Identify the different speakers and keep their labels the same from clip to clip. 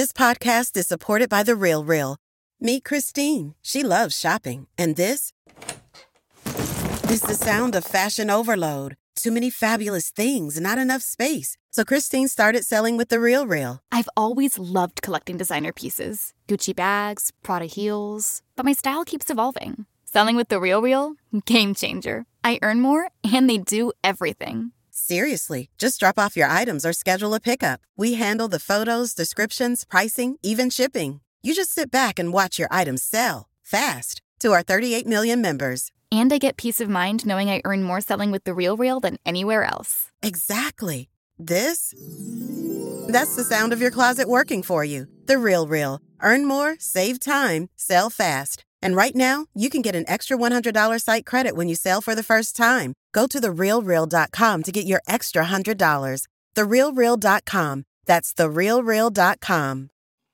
Speaker 1: This podcast is supported by The RealReal. Meet Christine. She loves shopping. And this is the sound of fashion overload. Too many fabulous things, not enough space. So Christine started selling with The RealReal.
Speaker 2: I've always loved collecting designer pieces. Gucci bags, Prada heels. But my style keeps evolving. Selling with The RealReal? Game changer. I earn more, and they do everything.
Speaker 1: Seriously, just drop off your items or schedule a pickup. We handle the photos, descriptions, pricing, even shipping. You just sit back and watch your items sell fast to our 38 million members.
Speaker 2: And I get peace of mind knowing I earn more selling with The RealReal than anywhere else.
Speaker 1: Exactly. That's the sound of your closet working for you. The RealReal. Earn more, save time, sell fast. And right now, you can get an extra $100 site credit when you sell for the first time. Go to therealreal.com to get your extra $100. Therealreal.com. That's therealreal.com.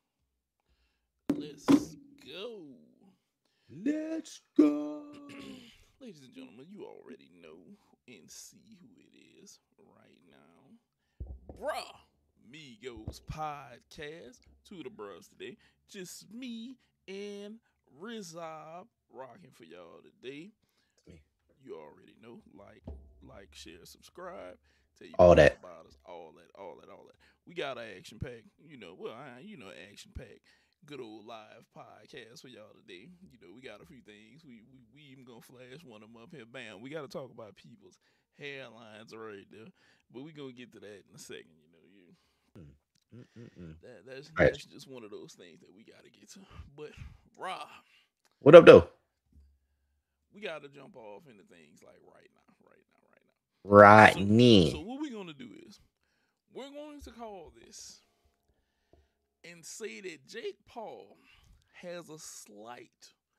Speaker 3: Let's go.
Speaker 4: Let's go.
Speaker 3: Ladies and gentlemen, you already know and see who it is right now. Bruh, Migos podcast to the bros today. Just me and Rizab rocking for y'all today. You already know, like, share, subscribe. Tell you
Speaker 4: All that
Speaker 3: about us, all that. We got an action pack, action pack. Good old live podcast for y'all today. We got a few things. We even gonna flash one of them up here. Bam. We gotta talk about people's hairlines right there, but we gonna get to that in a second. That's just one of those things that we gotta get to. But Rob,
Speaker 4: what up, though?
Speaker 3: We gotta jump off into things like right now. So what we're gonna do is we're going to call this and say that Jake Paul has a slight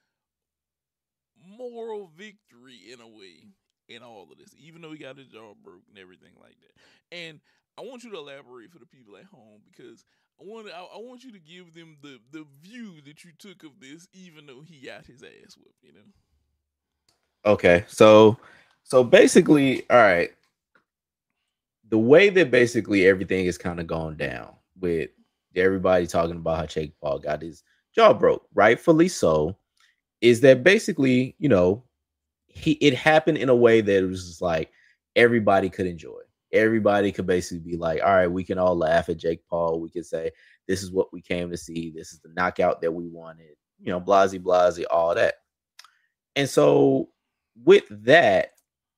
Speaker 3: moral victory in a way in all of this, even though he got his jaw broke and everything like that. And I want you to elaborate for the people at home, because I want you to give them the view that you took of this, even though he got his ass whipped,
Speaker 4: Okay, so basically, all right, the way that basically everything has kind of gone down with everybody talking about how Jake Paul got his jaw broke, rightfully so, is that basically, it happened in a way that it was just like everybody could enjoy. Everybody could basically be like, all right, we can all laugh at Jake Paul. We could say, this is what we came to see. This is the knockout that we wanted, blasey, all that. And so with that,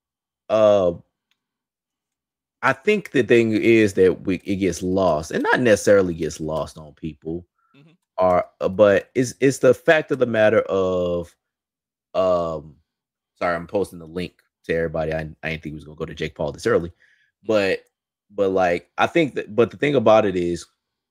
Speaker 4: I think the thing is that it gets lost, and not necessarily gets lost on people, but it's the fact of the matter of, sorry, I'm posting the link to everybody. I didn't think he was gonna go to Jake Paul this early, but like I think that, but the thing about it is,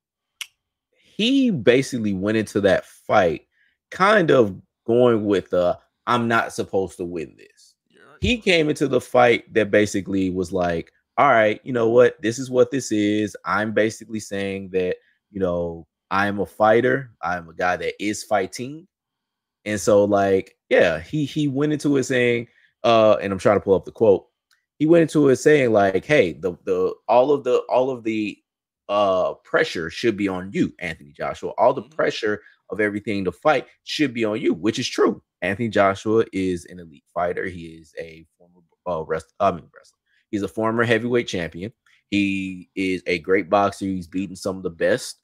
Speaker 4: he basically went into that fight kind of going with I'm not supposed to win this. He came into the fight that basically was like, all right, you know what? This is what this is. I'm basically saying that, I'm a fighter. I'm a guy that is fighting. And so like, yeah, he went into it saying, and I'm trying to pull up the quote. He went into it saying like, hey, all of the pressure should be on you, Anthony Joshua. All the pressure of everything to fight should be on you, which is true. Anthony Joshua is an elite fighter. He is a former wrestler. He's a former heavyweight champion. He is a great boxer. He's beaten some of the best.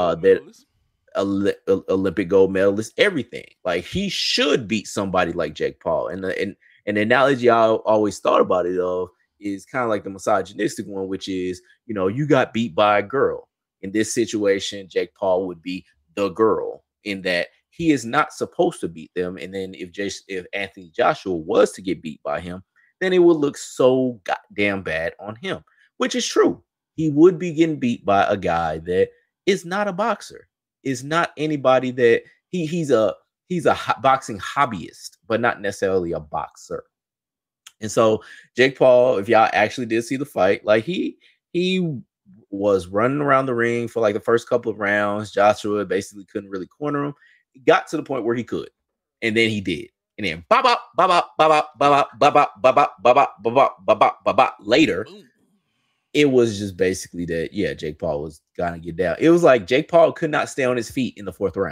Speaker 4: Olympic gold medalist, everything. Like, he should beat somebody like Jake Paul. And the analogy I always thought about it is kind of like the misogynistic one, which is, you got beat by a girl. In this situation, Jake Paul would be the girl, in that he is not supposed to beat them. And then if Anthony Joshua was to get beat by him, then it would look so goddamn bad on him, which is true. He would be getting beat by a guy that is not a boxer, is not anybody that he's a boxing hobbyist, but not necessarily a boxer. And so Jake Paul, if y'all actually did see the fight, like he was running around the ring for like the first couple of rounds. Joshua basically couldn't really corner him. He got to the point where he could, and then he did. And then later, it was just basically that, yeah, Jake Paul was gonna get down. It was like Jake Paul could not stay on his feet in the fourth round.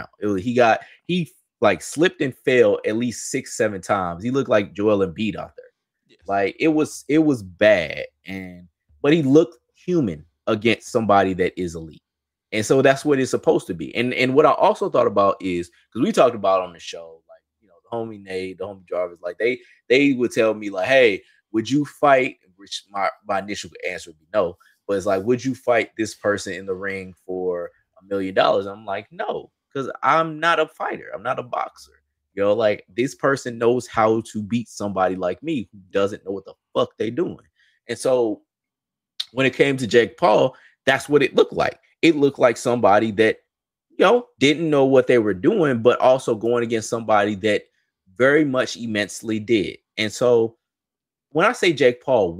Speaker 4: He like slipped and fell at least 6-7 times. He looked like Joel Embiid out there.
Speaker 3: Yes.
Speaker 4: Like it was bad, but he looked human against somebody that is elite. And so that's what it's supposed to be. And what I also thought about is, because we talked about on the show, like, the homie Nate, the homie Jarvis, like they would tell me like, hey, would you fight? Which my initial answer would be no. But it's like, would you fight this person in the ring for $1 million? I'm like, no, because I'm not a fighter. I'm not a boxer. Like this person knows how to beat somebody like me who doesn't know what the fuck they doing. And so when it came to Jake Paul, that's what it looked like. It looked like somebody that, didn't know what they were doing, but also going against somebody that very much immensely did. And so when I say Jake Paul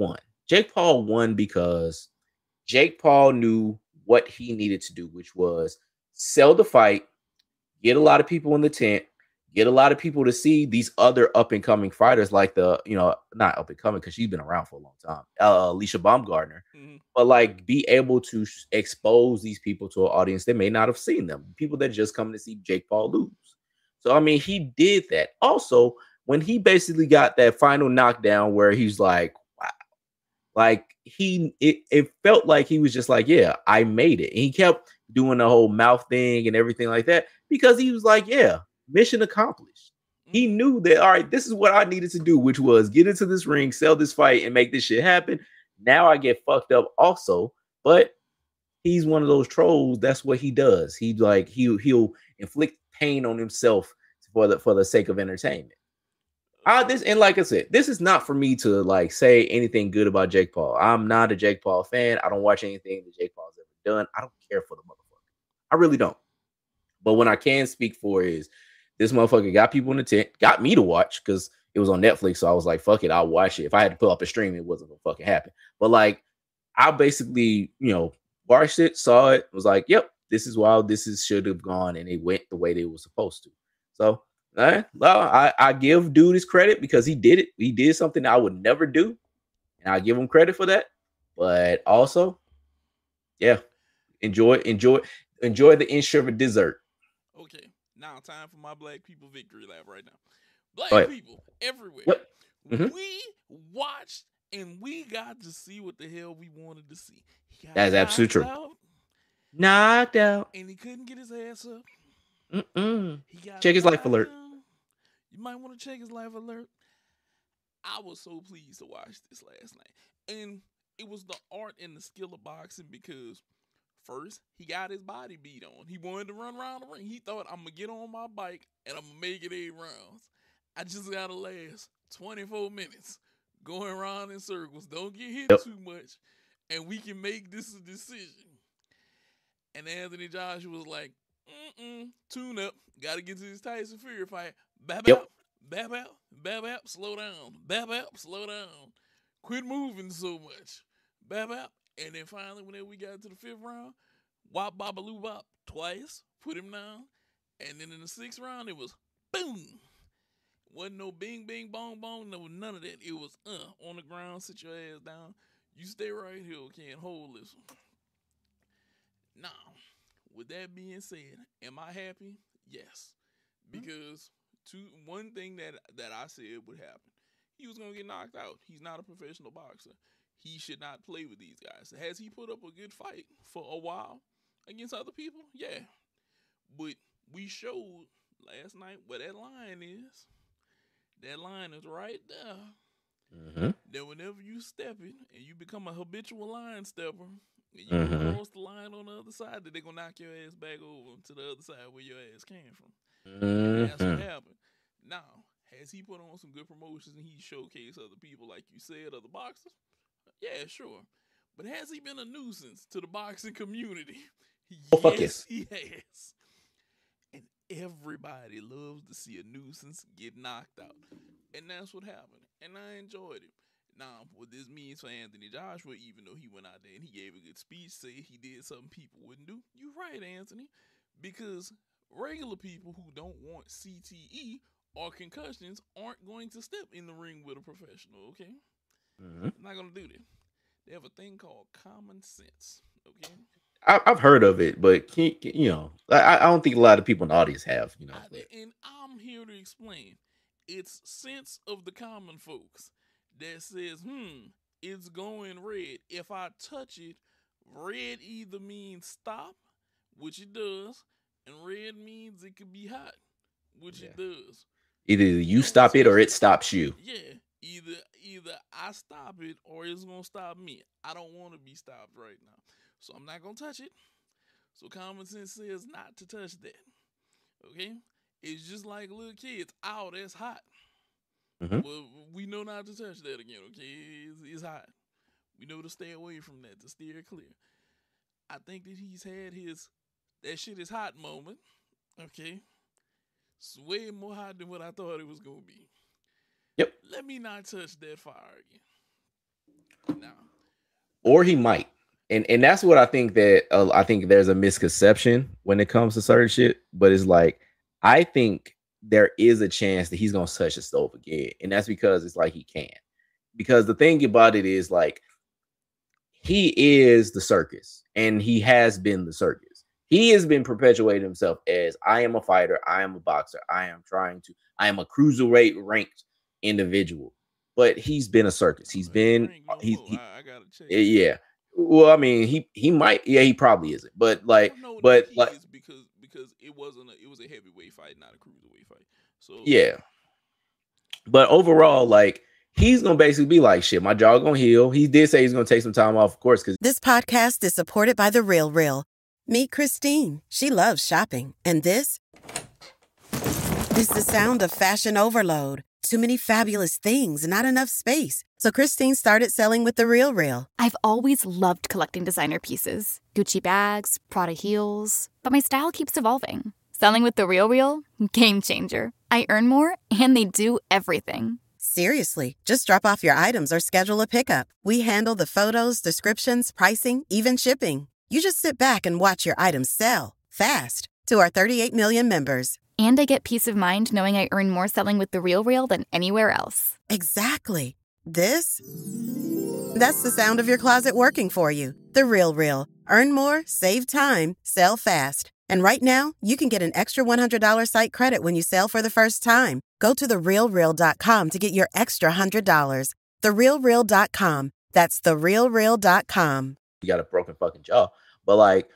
Speaker 4: won because Jake Paul knew what he needed to do, which was sell the fight, get a lot of people in the tent, get a lot of people to see these other up and coming fighters like not up and coming because she's been around for a long time, Alicia Baumgardner, but like be able to expose these people to an audience that may not have seen them, people that just come to see Jake Paul lose. So, I mean, he did that. Also, when he basically got that final knockdown where he's like, wow, like it felt like he was just like, yeah, I made it. And he kept doing the whole mouth thing and everything like that because he was like, yeah, mission accomplished. He knew that, all right, this is what I needed to do, which was get into this ring, sell this fight, and make this shit happen. Now I get fucked up also, but he's one of those trolls. That's what he does. He'll inflict pain on himself for the sake of entertainment. And like I said, this is not for me to like say anything good about Jake Paul. I'm not a Jake Paul fan. I don't watch anything that Jake Paul's ever done. I don't care for the motherfucker. I really don't. But when I can speak for is this motherfucker got people in the tent, got me to watch because it was on Netflix. So I was like, fuck it, I'll watch it. If I had to pull up a stream, it wasn't gonna fucking happen. But like, I basically, watched it, saw it, was like, yep, this is wild. Should have gone, and it went the way they were supposed to. So, I give dude his credit because he did it. He did something I would never do, and I give him credit for that. But also, yeah, enjoy the ensure dessert.
Speaker 3: Okay, now time for my black people victory lap right now. Black people everywhere.
Speaker 4: Yep. Mm-hmm.
Speaker 3: We watched and we got to see what the hell we wanted to see.
Speaker 4: That's absolutely true. Knocked out.
Speaker 3: And he couldn't get his ass up.
Speaker 4: He got check his life alert.
Speaker 3: You might want to check his life alert. I was so pleased to watch this last night. And it was the art and the skill of boxing because first, he got his body beat on. He wanted to run around the ring. He thought, I'm going to get on my bike and I'm going to make it 8 rounds. I just got to last 24 minutes going around in circles. Don't get hit too much. And we can make this a decision. And Anthony Joshua was like, tune up. Got to get to this Tyson Fury fight. Bap out, slow down. Bap out, slow down. Quit moving so much. Bap out. And then finally, whenever we got to the 5th round, wop, babaloo, bop, twice, put him down. And then in the 6th round, it was boom. Wasn't no bing, bing, bong, bong, no none of that. It was on the ground, sit your ass down. You stay right here, can't hold this one. Now, with that being said, am I happy? Yes. Because one thing that I said would happen, he was going to get knocked out. He's not a professional boxer. He should not play with these guys. Has he put up a good fight for a while against other people? Yeah. But we showed last night what that line is. That line is right there. That whenever you step it and you become a habitual line stepper, and you go across the line on the other side, that they're going to knock your ass back over to the other side where your ass came from. And that's what happened. Now, has he put on some good promotions and he showcased other people, like you said, other boxers? Yeah, sure. But has he been a nuisance to the boxing community? Yes, he has. And everybody loves to see a nuisance get knocked out. And that's what happened. And I enjoyed it. Now, what this means for Anthony Joshua, even though he went out there and he gave a good speech, say he did something people wouldn't do, you're right, Anthony. Because regular people who don't want CTE or concussions aren't going to step in the ring with a professional, okay? Not going to do that. They have a thing called common sense. Okay.
Speaker 4: I've heard of it, but I don't think a lot of people in the audience have.
Speaker 3: And I'm here to explain. It's sense of the common folks that says, it's going red. If I touch it, red either means stop, which it does, and red means it could be hot, which it does.
Speaker 4: Either you stop it or it stops you.
Speaker 3: Yeah. Either I stop it or it's gonna stop me. I don't want to be stopped right now, so I'm not gonna touch it. So common sense says not to touch that. Okay, it's just like little kids. Oh, that's hot. Well, we know not to touch that again. Okay, it's hot. We know to stay away from that, to steer clear. I think that he's had his that shit is hot moment. Okay, it's way more hot than what I thought it was gonna be.
Speaker 4: Yep.
Speaker 3: Let me not touch that fire again. No.
Speaker 4: Or he might. And that's what I think that I think there's a misconception when it comes to certain shit. But it's like, I think there is a chance that he's going to touch the stove again. And that's because it's like he can. Because the thing about it is, like, he is the circus. And he has been the circus. He has been perpetuating himself as, I am a fighter. I am a boxer. I am a cruiserweight ranked individual, but he's been a circus. He's been I gotta check. Yeah. Well, I mean, he might. Yeah, he probably isn't. But like,
Speaker 3: because it was a heavyweight fight, not a cruiserweight fight. So
Speaker 4: yeah. But overall, like, he's gonna basically be like, shit, my jaw gonna heal. He did say he's gonna take some time off, of course, because
Speaker 1: this podcast is supported by The Real Real. Meet Christine. She loves shopping, and this is the sound of fashion overload. Too many fabulous things, not enough space. So Christine started selling with The Real Real.
Speaker 2: I've always loved collecting designer pieces. Gucci bags, Prada heels. But my style keeps evolving. Selling with The Real Real? Game changer. I earn more, and they do everything.
Speaker 1: Seriously, just drop off your items or schedule a pickup. We handle the photos, descriptions, pricing, even shipping. You just sit back and watch your items sell fast to our 38 million members.
Speaker 2: And I get peace of mind knowing I earn more selling with The Real Real than anywhere else.
Speaker 1: Exactly. That's the sound of your closet working for you. The Real Real. Earn more, save time, sell fast. And right now, you can get an extra $100 site credit when you sell for the first time. Go to therealreal.com to get your extra $100. Therealreal.com. That's therealreal.com.
Speaker 4: You got a broken fucking jaw. But like,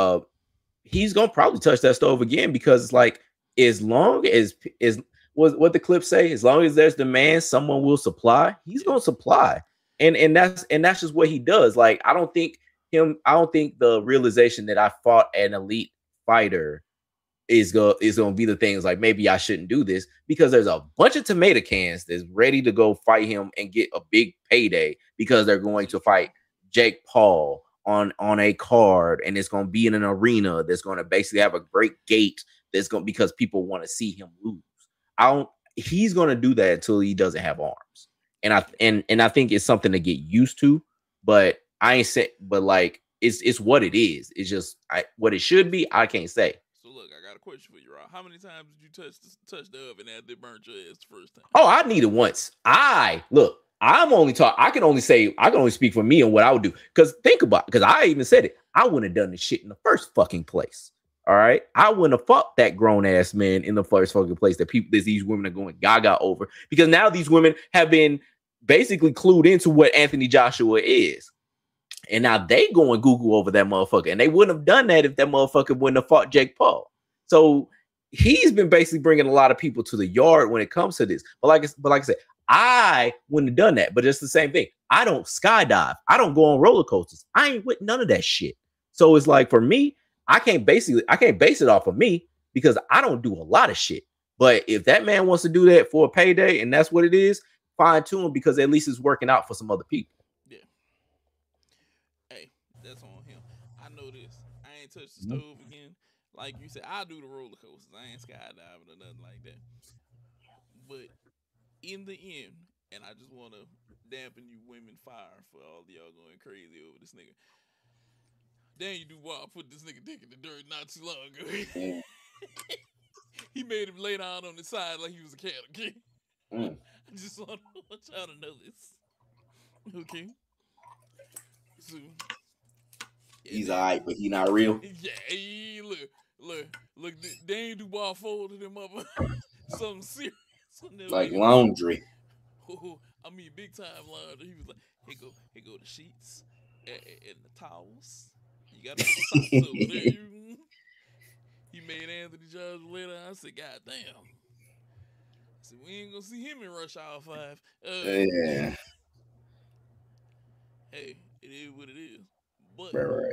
Speaker 4: he's gonna probably touch that stove again, because it's like, as long as what the clip say, as long as there's demand, someone will supply. He's gonna supply, and that's just what he does. Like, I don't think the realization that I fought an elite fighter is gonna be the things like, maybe I shouldn't do this, because there's a bunch of tomato cans that's ready to go fight him and get a big payday, because they're going to fight Jake Paul on a card, and it's going to be in an arena that's going to basically have a great gate because people want to see him lose. He's going to do that until he doesn't have arms. And I think it's something to get used to, but like, it's what it is. It's just what it should be. I can't say.
Speaker 3: So look, I got a question for you, Rob. How many times did you touch the oven after it burnt your ass the first time?
Speaker 4: Oh, I need it once. I can only speak for me and what I would do. Because I even said it. I wouldn't have done this shit in the first fucking place. All right. I wouldn't have fucked that grown ass man in the first fucking place that these women are going gaga over, because now these women have been basically clued into what Anthony Joshua is. And now they go and Google over that motherfucker. And they wouldn't have done that if that motherfucker wouldn't have fought Jake Paul. So he's been basically bringing a lot of people to the yard when it comes to this. But like I said, I wouldn't have done that. But it's the same thing. I don't skydive. I don't go on roller coasters. I ain't with none of that shit. So it's like, for me, I can't base it off of me, because I don't do a lot of shit. But if that man wants to do that for a payday and that's what it is, fine to him, because at least it's working out for some other people.
Speaker 3: Yeah. Hey, that's on him. I know this. I ain't touched the stove again. Like you said, I do the roller coasters. I ain't skydiving or nothing like that. But in the end, and I just want to dampen you women fire for all of y'all going crazy over this nigga. Then you do what? I put this nigga dick in the dirt not too long ago. He made him lay down on the side like he was a cat, okay? I just want y'all to know this. Okay? So,
Speaker 4: he's alright, but he not real.
Speaker 3: Yeah, look, Dane Dubois folded him up something serious.
Speaker 4: Like laundry.
Speaker 3: I mean, big time laundry. He was like, here go the sheets and the towels. You got to put the socks over there. He made Anthony Johnson later. I said, God damn. I said, we ain't gonna see him in Rush Hour 5.
Speaker 4: Yeah.
Speaker 3: Hey, it is what it is. But
Speaker 4: right.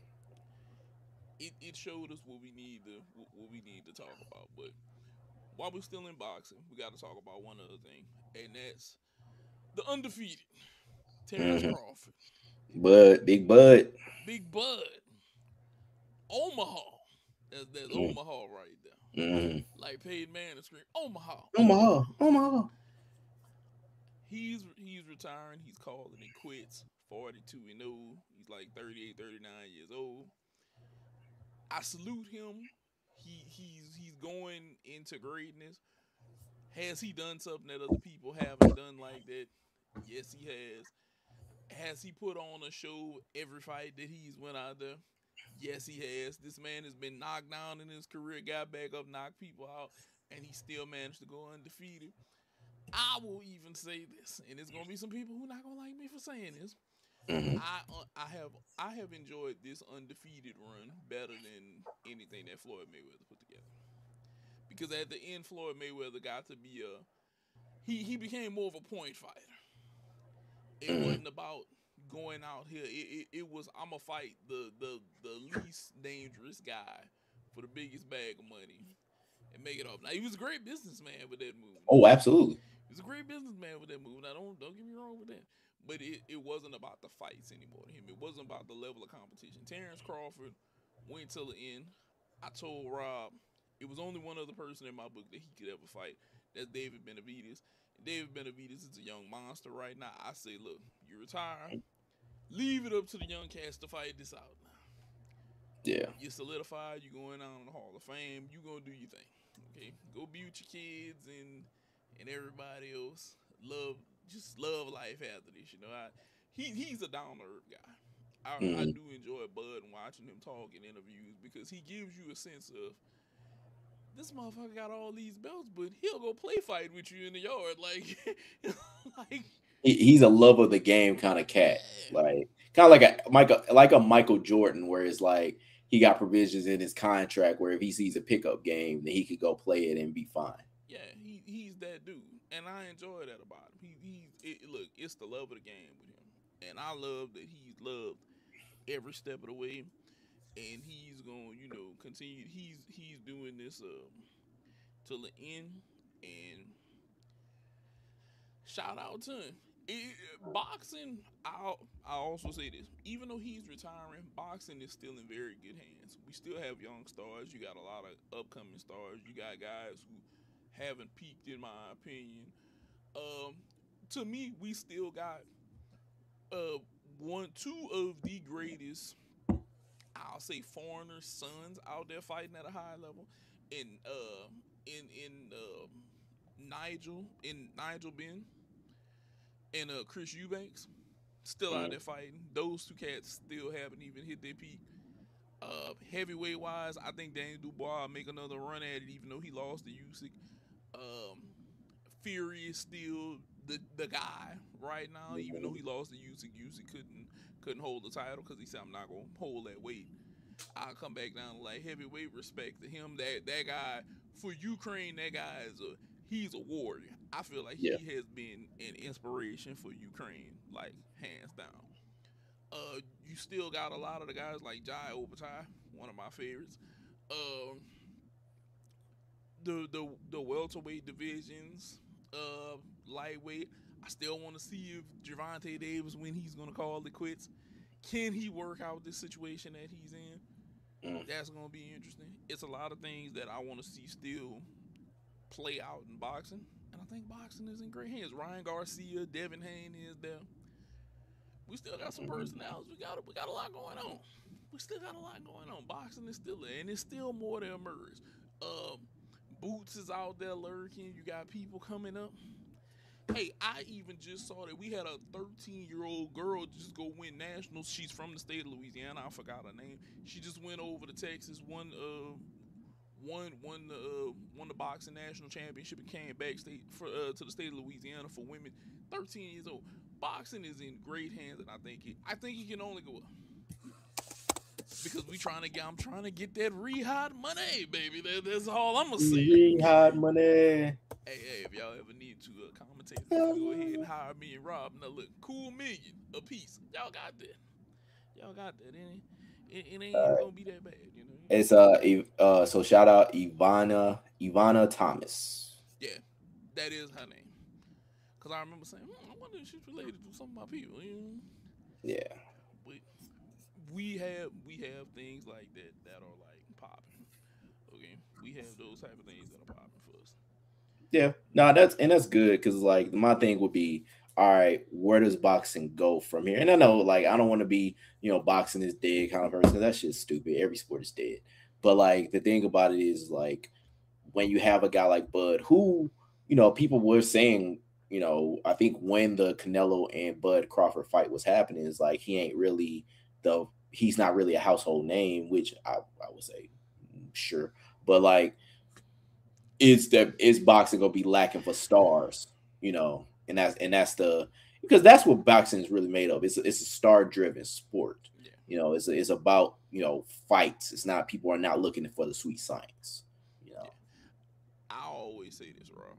Speaker 3: It showed us what we need to talk about. But while we're still in boxing, we got to talk about one other thing, and that's the undefeated Terrence Crawford.
Speaker 4: Big Bud.
Speaker 3: Big Bud. Omaha. That's Omaha right there.
Speaker 4: Mm-hmm.
Speaker 3: Like Peyton Manning scream, Omaha. He's retiring. He's calling it quits. 42 and 0. He's like 38, 39 years old. I salute him. He's going into greatness. Has he done something that other people haven't done like that? Yes, he has. Has he put on a show every fight that he's went out there? Yes, he has. This man has been knocked down in his career, got back up, knocked people out, and he still managed to go undefeated. I will even say this, and there's gonna be some people who are not gonna like me for saying this.
Speaker 4: Mm-hmm.
Speaker 3: I have enjoyed this undefeated run better than anything that Floyd Mayweather put together. Because at the end, Floyd Mayweather got to be he became more of a point fighter. It wasn't about going out here. It was, I'm gonna fight the least dangerous guy for the biggest bag of money and make it off. Now, he was a great businessman with that move.
Speaker 4: Oh, absolutely.
Speaker 3: He was a great businessman with that move. Now, don't get me wrong with that. But it wasn't about the fights anymore to him. It wasn't about the level of competition. Terrence Crawford went till the end. I told Rob it was only one other person in my book that he could ever fight. That's David Benavidez. David Benavidez is a young monster right now. I say, look, you retire. Leave it up to the young cats to fight this out now.
Speaker 4: Yeah.
Speaker 3: You solidify. You going out in the Hall of Fame. You gonna do your thing. Okay. Go be with your kids and everybody else. Just love life after this. You know, he's a down to earth guy. I do enjoy Bud and watching him talk in interviews because he gives you a sense of this motherfucker got all these belts, but he'll go play fight with you in the yard, like
Speaker 4: he's a love of the game kind of cat, like kind of like a Michael Jordan, where it's like he got provisions in his contract where if he sees a pickup game, then he could go play it and be fine.
Speaker 3: Yeah, he's that dude, and I enjoy that about him. Look, it's the love of the game with him, and I love that he's loved every step of the way, and he's gonna, continue. He's doing this till the end, and shout out to him. Boxing, I'll also say this. Even though he's retiring, boxing is still in very good hands. We still have young stars. You got a lot of upcoming stars. You got guys who haven't peaked, in my opinion. To me, we still got two of the greatest, I'll say, foreigner sons out there fighting at a high level. In Nigel Benn and Chris Eubanks still out there fighting. Those two cats still haven't even hit their peak. Heavyweight wise, I think Daniel Dubois will make another run at it, even though he lost to Usyk. Fury is still the guy right now, even though he lost to Usyk. Usyk couldn't hold the title because he said, I'm not gonna hold that weight. I'll come back down to like heavyweight. Respect to him. That guy for Ukraine, that guy he's a warrior. I feel like he has been an inspiration for Ukraine, like hands down. You still got a lot of the guys like Jai Obatai, one of my favorites. The welterweight divisions, lightweight. I still want to see if Gervonta Davis, when he's gonna call it quits. Can he work out this situation that he's in? That's gonna be interesting. It's a lot of things that I want to see still play out in boxing, and I think boxing is in great hands. Ryan Garcia, Devin Haney is there. We still got some personalities. We got a lot going on. We still got a lot going on. Boxing is still there, and it's still more to emerge. Boots is out there lurking. You got people coming up. Hey, I even just saw that we had a 13-year-old girl just go win nationals. She's from the state of Louisiana. I forgot her name. She just went over to Texas, won the boxing national championship and came back to the state of Louisiana for women. 13 years old. Boxing is in great hands, and I think it can only go up. Because I'm trying to get that rehab money, baby. That's all I'm gonna say.
Speaker 4: Rehab money.
Speaker 3: Hey, if y'all ever need to commentate, go ahead and hire me and Rob. Now look, cool $1 million a piece. Y'all got that. It ain't gonna be that bad, you know.
Speaker 5: It's so shout out Ivana Thomas.
Speaker 3: Yeah, that is her name. Cause I remember saying, I wonder if she's related to some of my people. You know?
Speaker 5: Yeah.
Speaker 3: But we have things like that are like popping. Okay, we have those type of things that are popping for us.
Speaker 5: Yeah, no, that's good because like my thing would be, all right, where does boxing go from here? And I know, like, I don't want to be, boxing is dead kind of person. That shit's stupid. Every sport is dead. But like the thing about it is, like, when you have a guy like Bud, who, people were saying, I think when the Canelo and Bud Crawford fight was happening, is like he's not really a household name, which I would say, sure, but like, is boxing gonna be lacking for stars, and that's because that's what boxing is really made of. It's a star driven sport. Yeah. It's about fights. It's not, people are not looking for the sweet science.
Speaker 3: Yeah. I always say this, Rob.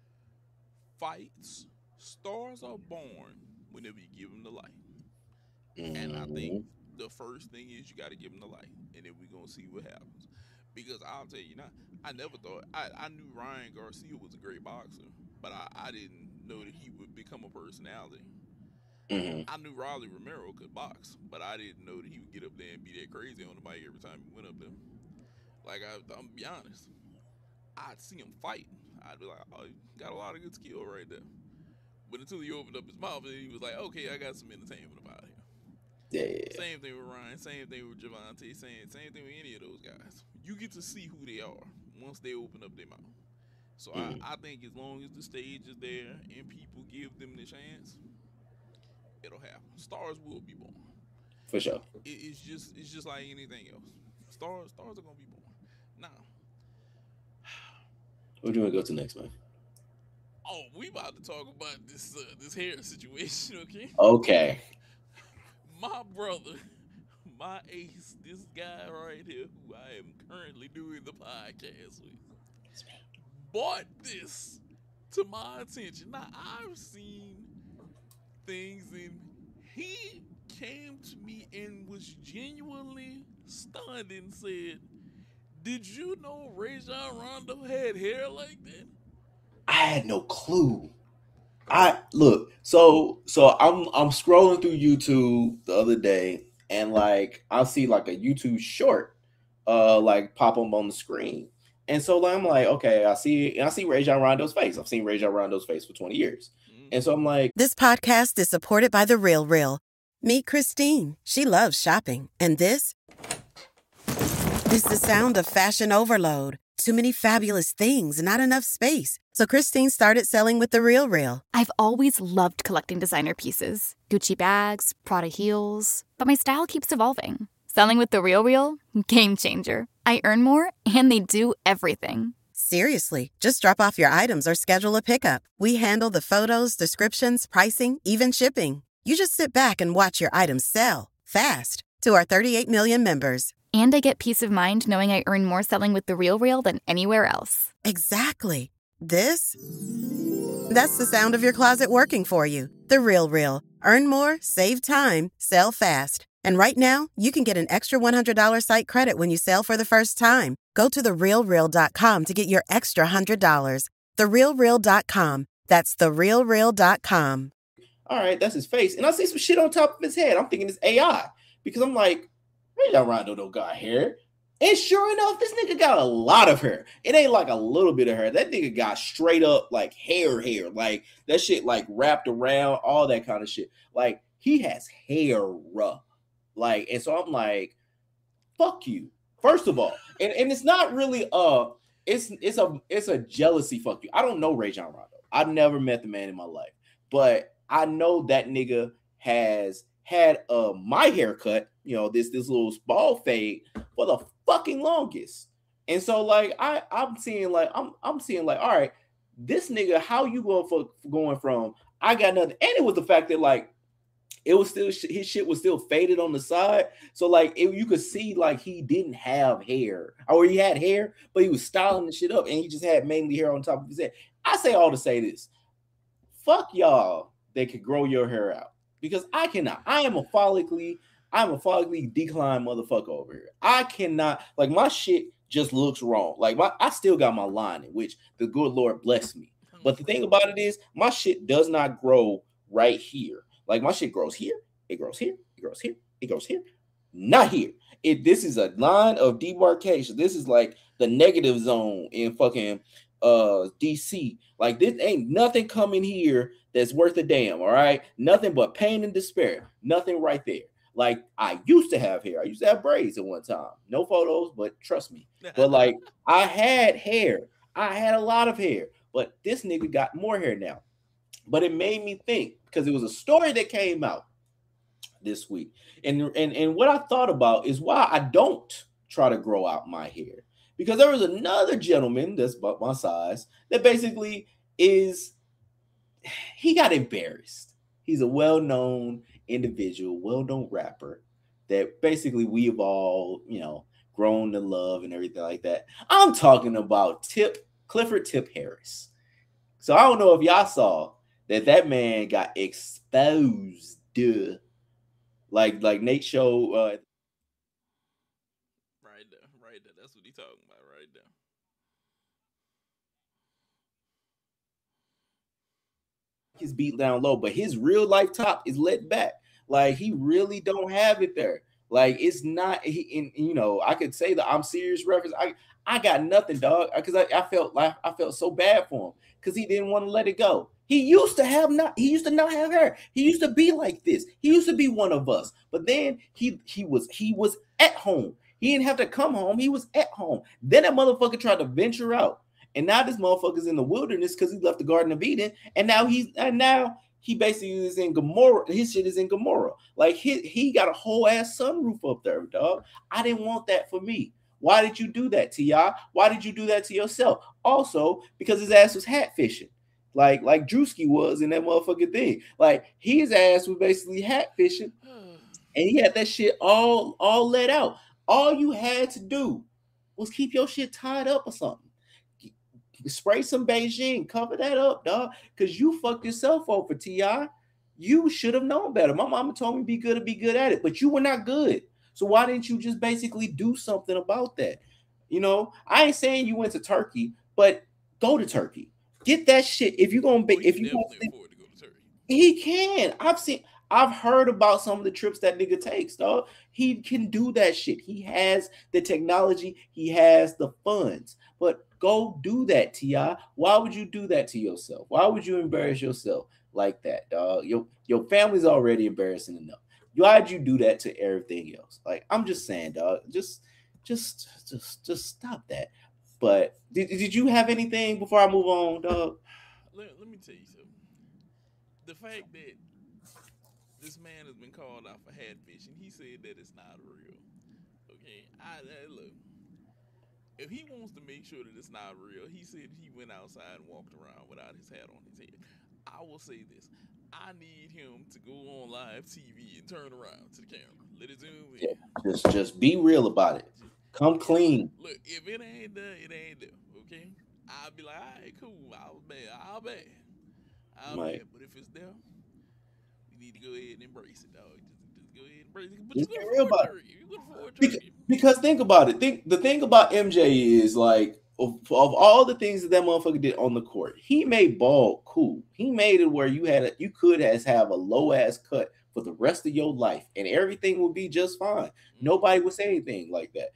Speaker 3: Fights, stars are born whenever you give them the light. Mm-hmm. And I think the first thing is you got to give them the light, and then we're gonna see what happens. Because I'll tell you now, I never thought I knew Ryan Garcia was a great boxer, but I didn't know that he would become a personality. Mm-hmm. I knew Rolly Romero could box, but I didn't know that he would get up there and be that crazy on the mic every time he went up there. Like, I'm gonna be honest, I'd see him fight, I'd be like, oh, he got a lot of good skill right there. But until he opened up his mouth, and he was like, okay, I got some entertainment about here. Yeah. Same thing with Ryan. Same thing with Javante. Same thing with any of those guys. You get to see who they are once they open up their mouth. So I think as long as the stage is there and people give them the chance, it'll happen. Stars will be born.
Speaker 5: For sure.
Speaker 3: It's just like anything else. Stars are gonna be born. Now,
Speaker 5: where do you want to go to next, man?
Speaker 3: Oh, we about to talk about this hair situation, okay?
Speaker 5: Okay.
Speaker 3: My brother, my ace, this guy right here, who I am currently doing the podcast with, brought this to my attention. Now, I've seen things, and he came to me and was genuinely stunned and said, did you know Rajon Rondo had hair like that?
Speaker 5: I had no clue. So I'm scrolling through YouTube the other day, and like I'll see like a YouTube short like pop up on the screen. And so like, I'm like, okay, I see Rajon Rondo's face. I've seen Rajon Rondo's face for 20 years. And so I'm like,
Speaker 1: this podcast is supported by The Real Real. Meet Christine. She loves shopping. And this is the sound of fashion overload. Too many fabulous things, not enough space. So Christine started selling with The Real Real.
Speaker 2: I've always loved collecting designer pieces. Gucci bags, Prada heels. But my style keeps evolving. Selling with The Real Real? Game changer. I earn more, and they do everything.
Speaker 1: Seriously, just drop off your items or schedule a pickup. We handle the photos, descriptions, pricing, even shipping. You just sit back and watch your items sell fast to our 38 million members.
Speaker 2: And I get peace of mind knowing I earn more selling with The Real Real than anywhere else.
Speaker 1: Exactly. That's the sound of your closet working for you. The Real Real. Earn more, save time, sell fast. And right now, you can get an extra $100 site credit when you sell for the first time. Go to therealreal.com to get your extra $100. Therealreal.com. That's therealreal.com.
Speaker 5: All right, that's his face. And I see some shit on top of his head. I'm thinking it's AI. Because I'm like, Rajon Rondo don't got hair. And sure enough, this nigga got a lot of hair. It ain't like a little bit of hair. That nigga got straight up like hair. Like that shit like wrapped around, all that kind of shit. Like he has hair. Like, and so I'm like, fuck you. First of all, and it's not really it's a jealousy fuck you. I don't know Rajon Rondo. I never met the man in my life, but I know that nigga has had my haircut, you know, this little bald fade for the fucking longest. And so like I'm seeing like, all right, this nigga, how you going from I got nothing, and it was the fact that like it was still his shit was still faded on the side, so like you could see like he didn't have hair, or he had hair, but he was styling the shit up, and he just had mainly hair on top of his head. I say all to say this: fuck y'all that could grow your hair out, because I cannot. I'm a follically declined motherfucker over here. I cannot, like, my shit just looks wrong. Like I still got my lining, which the good Lord bless me. But the thing about it is, my shit does not grow right here. Like my shit grows here, it grows here, it grows here, it grows here, not here. This is a line of demarcation. This is like the negative zone in fucking DC. Like this ain't nothing coming here that's worth a damn. All right, nothing but pain and despair. Nothing right there. Like I used to have hair. I used to have braids at one time. No photos, but trust me. But like I had hair. I had a lot of hair. But this nigga got more hair now. But it made me think, because it was a story that came out this week. And what I thought about is why I don't try to grow out my hair. Because there was another gentleman that's about my size that basically he got embarrassed. He's a well-known individual, well-known rapper that basically we've all, you know, grown to love and everything like that. I'm talking about Clifford Tip Harris. So I don't know if y'all saw that man got exposed, like Nate showed.
Speaker 3: Right there. That's what he's talking about, right there.
Speaker 5: His beat down low, but his real life top is let back. Like he really don't have it there. Like it's not. You know, I could say that I'm serious reference. I got nothing, dog, because I felt so bad for him because he didn't want to let it go. He used to not have hair. He used to be like this. He used to be one of us. But then he was at home. He didn't have to come home. He was at home. Then that motherfucker tried to venture out. And now this motherfucker's in the wilderness because he left the Garden of Eden. And now he basically is in Gomorrah. His shit is in Gomorrah. Like he got a whole ass sunroof up there, dog. I didn't want that for me. Why did you do that, T.I.? Why did you do that to yourself? Also, because his ass was hat fishing. Like Drewski was in that motherfucking thing. Like his ass was basically hat fishing, and he had that shit all let out. All you had to do was keep your shit tied up or something. Spray some Beijing, cover that up, dog. Because you fucked yourself over, T.I. You should have known better. My mama told me be good at it, but you were not good. So why didn't you just basically do something about that? You know, I ain't saying you went to Turkey, but go to Turkey. Get that shit. If you're gonna be, if you gonna afford to go to Turkey, he can. I've heard about some of the trips that nigga takes, dog. He can do that shit. He has the technology, he has the funds. But go do that, T.I. Why would you do that to yourself? Why would you embarrass yourself like that, dog? Your family's already embarrassing enough. Why'd you do that to everything else? Like, I'm just saying, dog. Just stop that. But did you have anything before I move on, dog?
Speaker 3: Let me tell you something. The fact that this man has been called out for hat fishing, he said that it's not real. Okay, look. If he wants to make sure that it's not real, he said he went outside and walked around without his hat on his head. I will say this. I need him to go on live TV and turn around to the camera. Let it zoom in.
Speaker 5: Yeah, just be real about it. Come clean.
Speaker 3: Look, if it ain't there, it ain't there. Okay? I'll be like, all right, cool. I'll bet. But if it's there, we need to go ahead and embrace it, dog. Just go ahead and embrace it. But you
Speaker 5: be real about
Speaker 3: it.
Speaker 5: Because think about it. The thing about MJ is like, of all the things that motherfucker did on the court, he made ball cool. He made it where you could have a low ass cut for the rest of your life, and everything would be just fine. Nobody would say anything like that.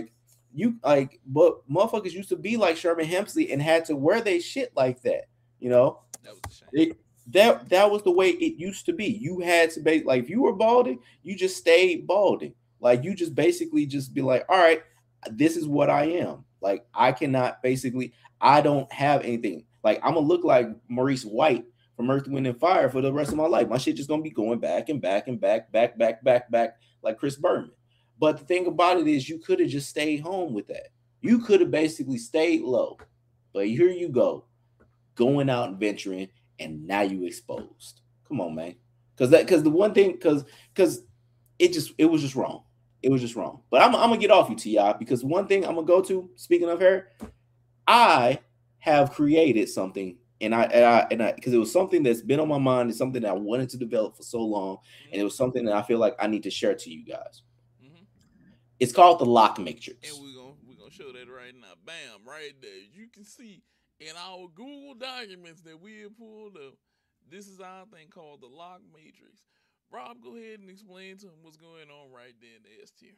Speaker 5: But motherfuckers used to be like Sherman Hemsley and had to wear their shit like that. You know,
Speaker 3: that was a shame.
Speaker 5: That was the way it used to be. You had to be like, if you were balding, you just stayed balding. Like you just basically just be like, all right, this is what I am. Like I cannot I don't have anything. Like I'm gonna look like Maurice White from Earth, Wind, and Fire for the rest of my life. My shit just gonna be going back and back and back like Chris Berman. But the thing about it is, you could have just stayed home with that. You could have basically stayed low. But here you go, going out and venturing, and now you exposed. Come on, man. Because the one thing, because it was just wrong. It was just wrong. But I'm gonna get off you, Ti, because one thing I'm gonna go to. Speaking of her, I have created something, and I because it was something that's been on my mind. It's something that I wanted to develop for so long, and it was something that I feel like I need to share to you guys.
Speaker 3: Mm-hmm.
Speaker 5: It's called the Lock Matrix.
Speaker 3: And we're gonna show that right now. Bam, right there. You can see in our Google documents that we have pulled up. This is our thing called the Lock Matrix. Rob, go ahead and explain to him what's going on right there in the S tier.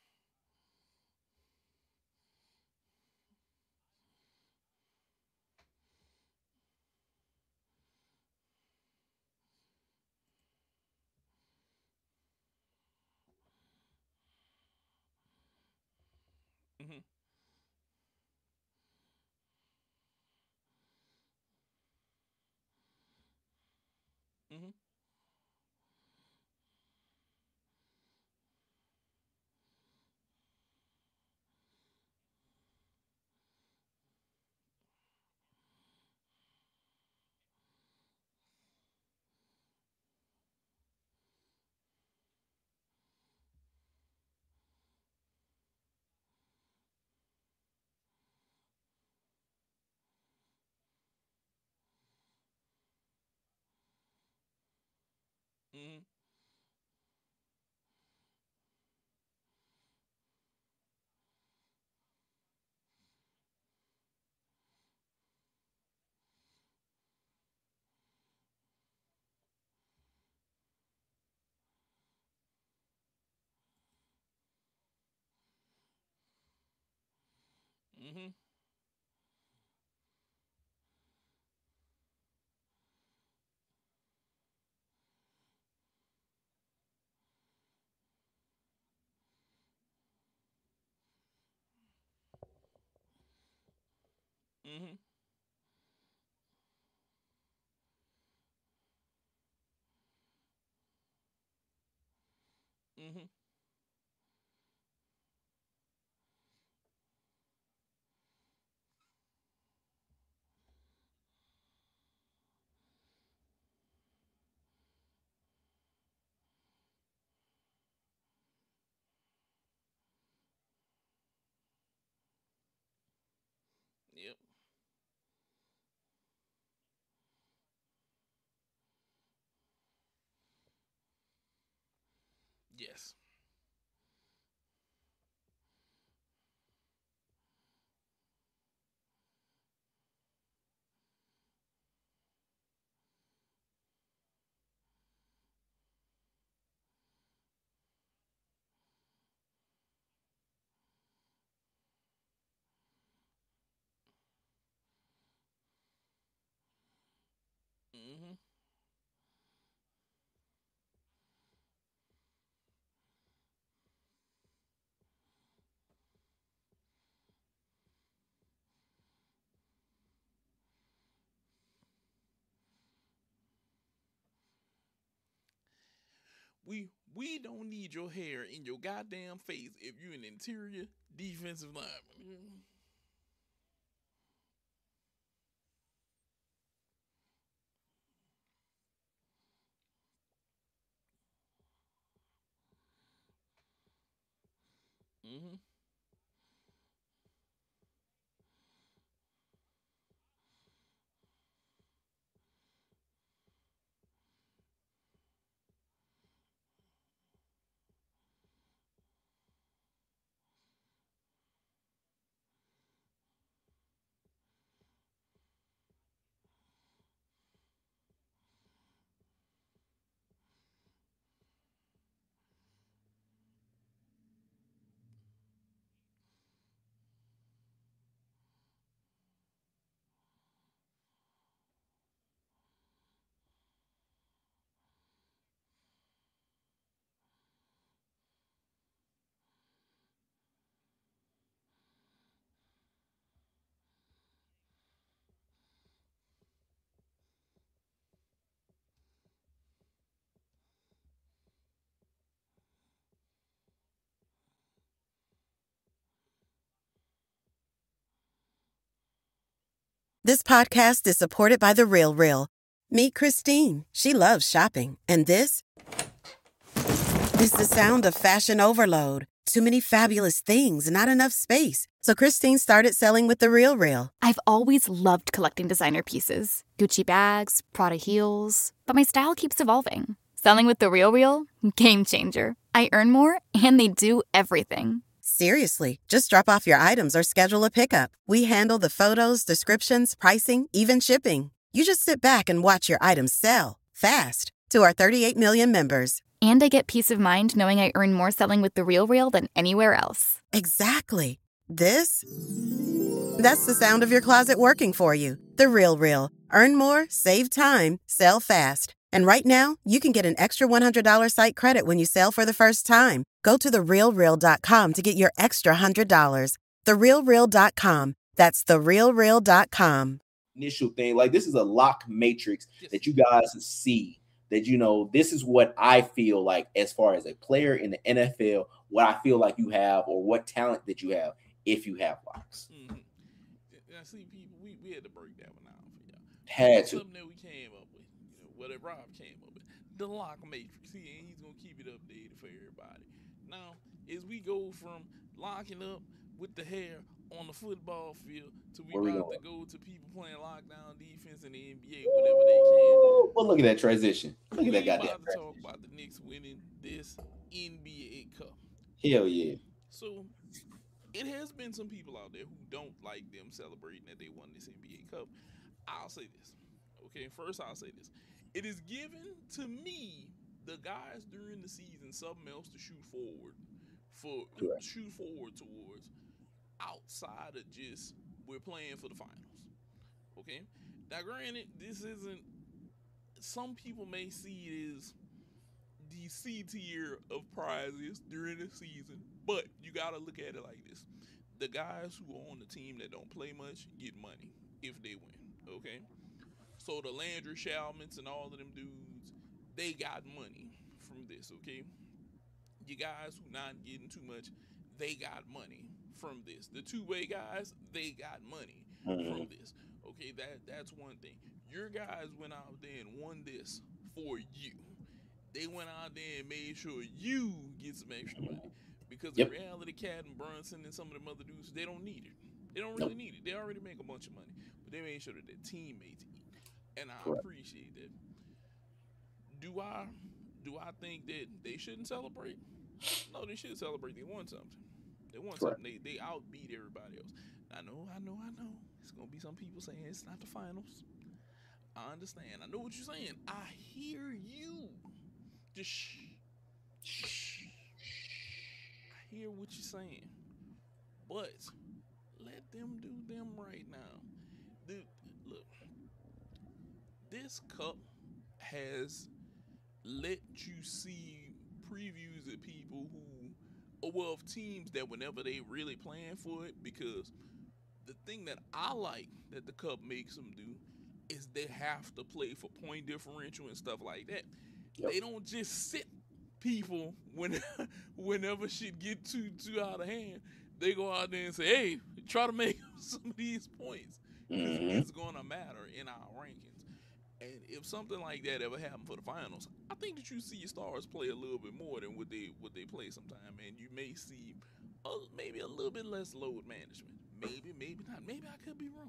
Speaker 3: Mm-hmm. Mm-hmm. Mm-hmm. Mm-hmm. Mm-hmm. Mm-hmm. Yep. Yes. Mm-hmm. We don't need your hair in your goddamn face if you're an interior defensive lineman. Mm-hmm.
Speaker 1: This podcast is supported by The Real Real. Meet Christine. She loves shopping. And this is the sound of fashion overload. Too many fabulous things, not enough space. So Christine started selling with The Real Real.
Speaker 2: I've always loved collecting designer pieces. Gucci bags, Prada heels. But my style keeps evolving. Selling with The Real Real? Game changer. I earn more, and they do everything.
Speaker 1: Seriously, just drop off your items or schedule a pickup. We handle the photos, descriptions, pricing, even shipping. You just sit back and watch your items sell fast to our 38 million members.
Speaker 2: And I get peace of mind knowing I earn more selling with The Real Real than anywhere else.
Speaker 1: Exactly. That's the sound of your closet working for you. The Real Real. Earn more, save time, sell fast. And right now, you can get an extra $100 site credit when you sell for the first time. Go to therealreal.com to get your extra $100. Therealreal.com. That's therealreal.com.
Speaker 5: Initial thing, like this is a lock matrix that you guys see. That this is what I feel like as far as a player in the NFL, what I feel like you have, or what talent that you have if you have locks.
Speaker 3: Mm-hmm. I see people. We had to break that one out for y'all.
Speaker 5: Had to.
Speaker 3: Something that we came up with, what Rob came up with, the lock matrix. He's gonna keep it updated for everybody. Now, as we go from locking up with the hair on the football field to we about to go to people playing lockdown defense in the NBA whenever they can.
Speaker 5: Well, look at that transition. Look at that goddamn
Speaker 3: about to talk about the Knicks winning this NBA Cup.
Speaker 5: Hell yeah.
Speaker 3: So it has been some people out there who don't like them celebrating that they won this NBA Cup. I'll say this. Okay, first I'll say this. It is given to me, the guys during the season, something else to shoot forward towards outside of just we're playing for the finals. Okay? Now granted, this isn't, some people may see it as the C tier of prizes during the season, but you gotta look at it like this. The guys who are on the team that don't play much get money if they win. Okay? So the Landry Shalmans and all of them dudes, they got money from this, okay? You guys who not getting too much, they got money from this. The two-way guys, they got money from this. Okay, that's one thing. Your guys went out there and won this for you. They went out there and made sure you get some extra money. Because the reality, Cat and Brunson and some of them other dudes, they don't need it. They don't really need it. They already make a bunch of money. But they made sure that their teammates eat. And I appreciate that. Do I think that they shouldn't celebrate? No, they should celebrate. They won something. They won something. They outbeat everybody else. I know. It's gonna be some people saying it's not the finals. I understand. I know what you're saying. I hear you. Just shh. I hear what you're saying. But let them do them right now. Look, this cup has let you see previews of people of teams that whenever they really playing for it, because the thing that I like that the cup makes them do is they have to play for point differential and stuff like that. They don't just sit people whenever shit get too out of hand. They go out there and say, hey, try to make some of these points. It's going to matter in our rankings. And if something like that ever happened for the finals, I think that you see your stars play a little bit more than what they play sometime, and you may see maybe a little bit less load management. Maybe not. Maybe I could be wrong.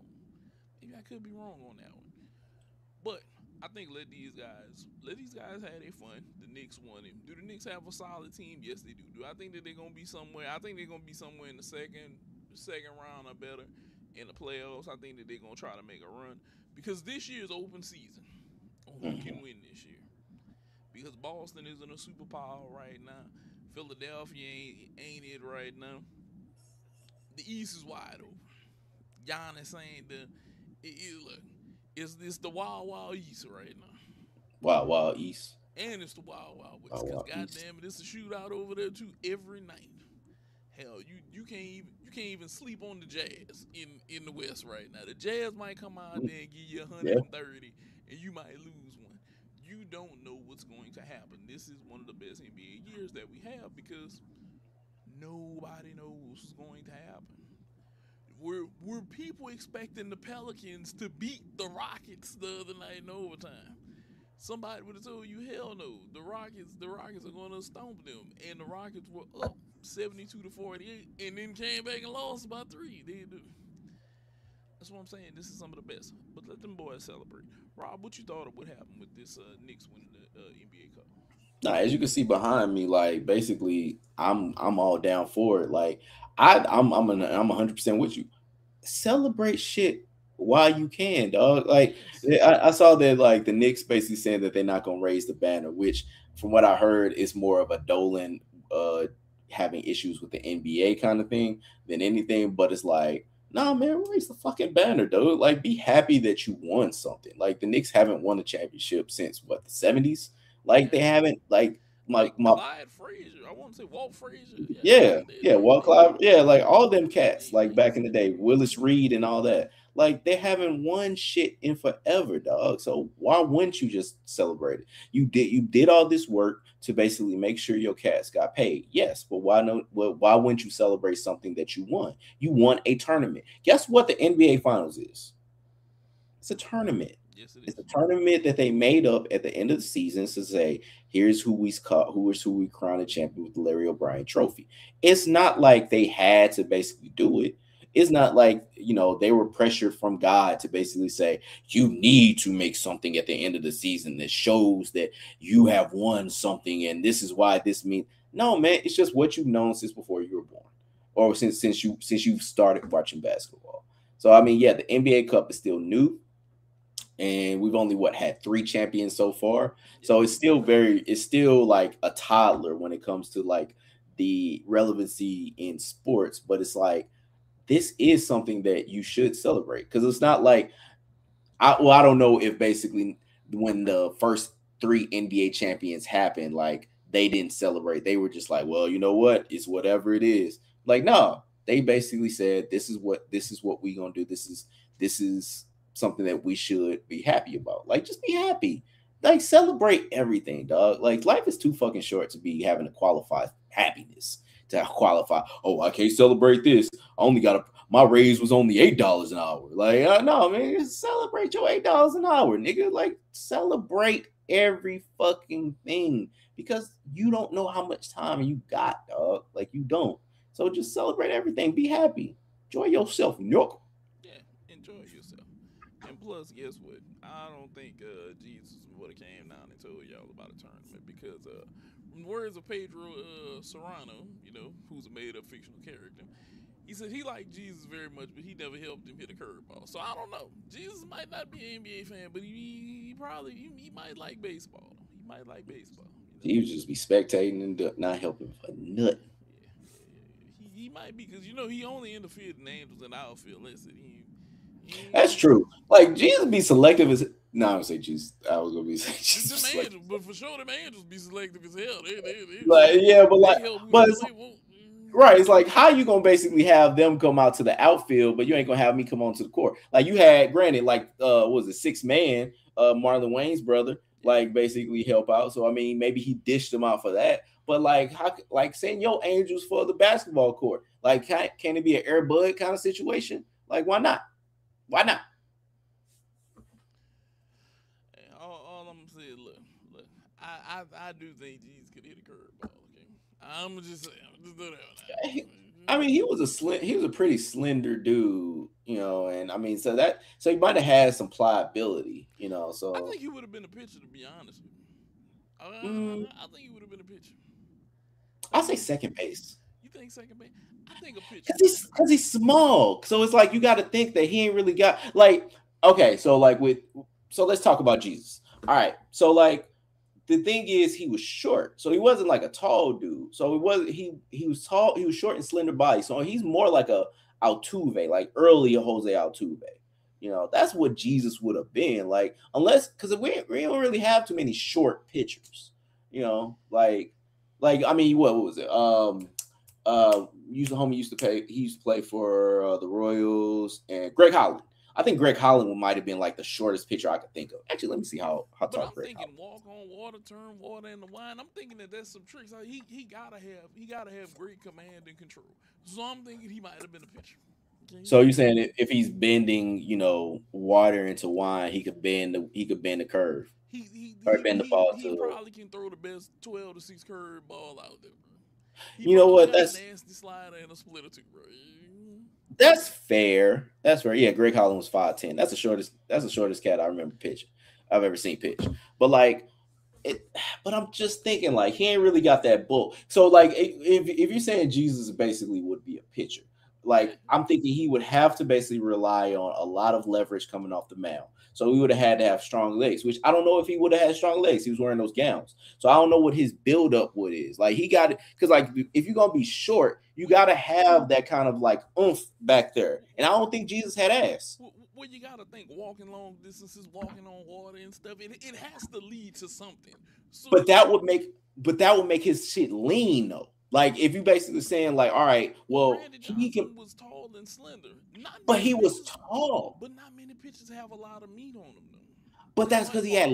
Speaker 3: On that one. But I think let these guys have their fun. The Knicks won it. Do the Knicks have a solid team? Yes, they do. Do I think that they're gonna be somewhere? I think they're gonna be somewhere in the second round or better in the playoffs. I think that they're gonna try to make a run. Because this year's open season on who can win this year. Because Boston isn't a superpower right now. Philadelphia ain't it right now. The East is wide open. Giannis ain't look. It's the Wild Wild East right now.
Speaker 5: Wild East.
Speaker 3: And it's the Wild Wild West. Because goddamn it, it's a shootout over there too every night. Hell, you can't even sleep on the Jazz in the West right now. The Jazz might come out there and give you 130, and you might lose one. You don't know what's going to happen. This is one of the best NBA years that we have because nobody knows what's going to happen. were people expecting the Pelicans to beat the Rockets the other night in overtime? Somebody would have told you, hell no. The Rockets are going to stomp them, and the Rockets were up 72-48, and then came back and lost by 3. That's what I'm saying. This is some of the best. But let them boys celebrate. Rob, what you thought of what happened with this Knicks winning the NBA Cup?
Speaker 5: Nah, as you can see behind me, like basically, I'm all down for it. Like I'm 100% with you. Celebrate shit while you can, dog. Like I saw that like the Knicks basically saying that they're not gonna raise the banner, which from what I heard is more of a Dolan having issues with the NBA kind of thing than anything. But it's like, nah, man, raise the fucking banner, dude. Like, be happy that you won something. Like the Knicks haven't won a championship since what, the 70s? Like they haven't like my
Speaker 3: Clyde Frazier. I want to say Walt Frazier.
Speaker 5: Walt Clyde. Yeah, like all them cats, like back in the day, Willis Reed and all that. Like they haven't won shit in forever, dog. So why wouldn't you just celebrate it? You did all this work to basically make sure your cats got paid. Yes, but why no? Well, why wouldn't you celebrate something that you won? You won a tournament. Guess what the NBA Finals is? It's a tournament.
Speaker 3: Yes, it is.
Speaker 5: It's a tournament that they made up at the end of the season to say, here's who we crown a champion with the Larry O'Brien trophy. It's not like they had to basically do it. It's not like, they were pressured from God to basically say, you need to make something at the end of the season that shows that you have won something and this is why this means. No, man, it's just what you've known since before you were born or since you've started watching basketball. So, I mean, yeah, the NBA Cup is still new. And we've only had 3 champions so far. So it's still like a toddler when it comes to like the relevancy in sports. But it's like, this is something that you should celebrate because it's not like, I don't know if basically when the first 3 NBA champions happened, like they didn't celebrate. They were just like, well, you know what? It's whatever it is. Like, no, they basically said, this is what we're going to do. This is something that we should be happy about. Like, just be happy. Like, celebrate everything, dog. Like, life is too fucking short to be having to qualify happiness. To qualify, oh, I can't celebrate this. I only my raise was only $8 an hour. Like, no, man, just celebrate your $8 an hour, nigga. Like, celebrate every fucking thing because you don't know how much time you got, dog. Like, you don't. So just celebrate everything. Be happy. Enjoy yourself, York.
Speaker 3: Enjoy yourself. And plus, guess what? I don't think Jesus would have came down and told y'all about a tournament because, from the words of Pedro Serrano, who's a made-up fictional character, he said he liked Jesus very much, but he never helped him hit a curveball. So I don't know. Jesus might not be an NBA fan, but he might like baseball. He might like baseball.
Speaker 5: He would just be spectating and not helping for nothing.
Speaker 3: Yeah. He might be because he only interfered in Angels and outfield. Listen,
Speaker 5: that's true. Like Jesus be selective as no, I would say Jesus. I was gonna be saying Jesus.
Speaker 3: Angels, but for sure, them Angels be selective as hell.
Speaker 5: Right. It's like how you gonna basically have them come out to the outfield, but you ain't gonna have me come onto the court. Like you had, granted, like what was it, 6 man, Marlon Wayne's brother, like basically help out. So I mean, maybe he dished them out for that. But like send your Angels for the basketball court. Like, can it be an Air Bud kind of situation? Like, why not? Why not?
Speaker 3: All I'm saying, look, I do think Jesus could hit a curveball. Okay, I'm just saying, do that.
Speaker 5: I mean, he was a pretty slender dude, and I mean, so he might have had some pliability, So
Speaker 3: I think he would have been a pitcher, to be honest with you. I think he would have been a pitcher.
Speaker 5: I'll say second base.
Speaker 3: You think second base? I think a pitcher.
Speaker 5: Because he's small. So it's like you got to think that he ain't really got like okay. So let's talk about Jesus. All right. So like the thing is he was short, so he wasn't like a tall dude. So he was tall. He was short and slender body. So he's more like a Altuve, like early Jose Altuve. That's what Jesus would have been like, unless because we don't really have too many short pitchers. Like I mean, what was it? Homie used to play for the Royals and Greg Holland. I think Greg Holland might have been like the shortest pitcher I could think of. Actually, let me see how tall Greg Holland.
Speaker 3: I'm thinking walk on water, turn water into wine. I'm thinking that there's some tricks. He gotta have great command and control. So I'm thinking he might have been a pitcher.
Speaker 5: So you're saying if he's bending, water into wine, he could bend the curve or bend the ball
Speaker 3: he
Speaker 5: to.
Speaker 3: probably can throw the best 12 to 6 curve ball out there, bro. He
Speaker 5: You know
Speaker 3: probably
Speaker 5: what?
Speaker 3: got a nasty slider and a splitter too, bro.
Speaker 5: That's fair. That's fair. Yeah, Greg Holland was 5'10". That's the shortest cat I remember I've ever seen pitch. But like but I'm just thinking like he ain't really got that bulk. So like if you're saying Jesus basically would be a pitcher, like I'm thinking he would have to basically rely on a lot of leverage coming off the mound. So he would have had to have strong legs, which I don't know if he would have had strong legs. He was wearing those gowns. So I don't know what his buildup would is. Like he got it because like if you're gonna be short, you gotta have that kind of like oomph back there. And I don't think Jesus had ass.
Speaker 3: Well, you gotta think walking long distances, walking on water and stuff. It has to lead to something. So,
Speaker 5: but that would make his shit lean though. Like if you basically saying like, all right, well, he
Speaker 3: was tall and slender,
Speaker 5: but he was tall.
Speaker 3: But not many pitchers have a lot of meat on them though.
Speaker 5: But that's because he had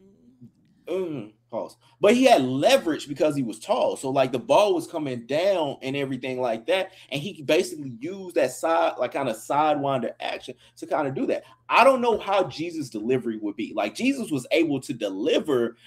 Speaker 5: pause. But he had leverage because he was tall. So like the ball was coming down and everything like that, and he basically used that kind of sidewinder action to kind of do that. I don't know how Jesus' delivery would be. Like Jesus was able to deliver,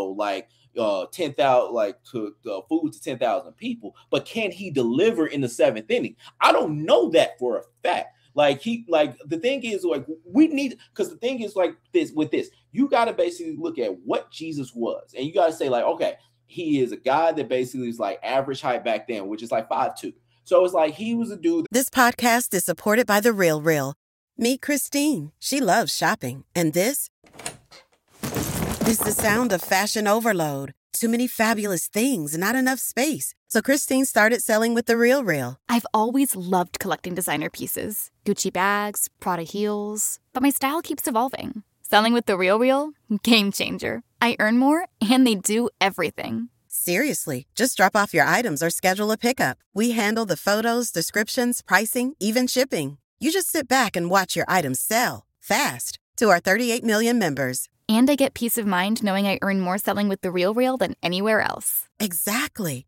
Speaker 5: 10,000 like to food to 10,000 people, but can he deliver in the 7th inning? I don't know that for a fact. The thing is like we need, because the thing is like this with this, you got to basically look at what Jesus was, and you got to say like, okay, he is a guy that basically is like average height back then, which is like 5'2". So it's like he was a dude.
Speaker 1: This podcast is supported by The Real Real. Meet Christine. She loves shopping, and this is the sound of fashion overload. Too many fabulous things, not enough space. So Christine started selling with The Real Real.
Speaker 2: I've always loved collecting designer pieces. Gucci bags, Prada heels. But my style keeps evolving. Selling with The Real Real? Game changer. I earn more, and they do everything.
Speaker 1: Seriously, just drop off your items or schedule a pickup. We handle the photos, descriptions, pricing, even shipping. You just sit back and watch your items sell fast to our 38 million members.
Speaker 2: And I get peace of mind knowing I earn more selling with The Real Real than anywhere else.
Speaker 1: Exactly.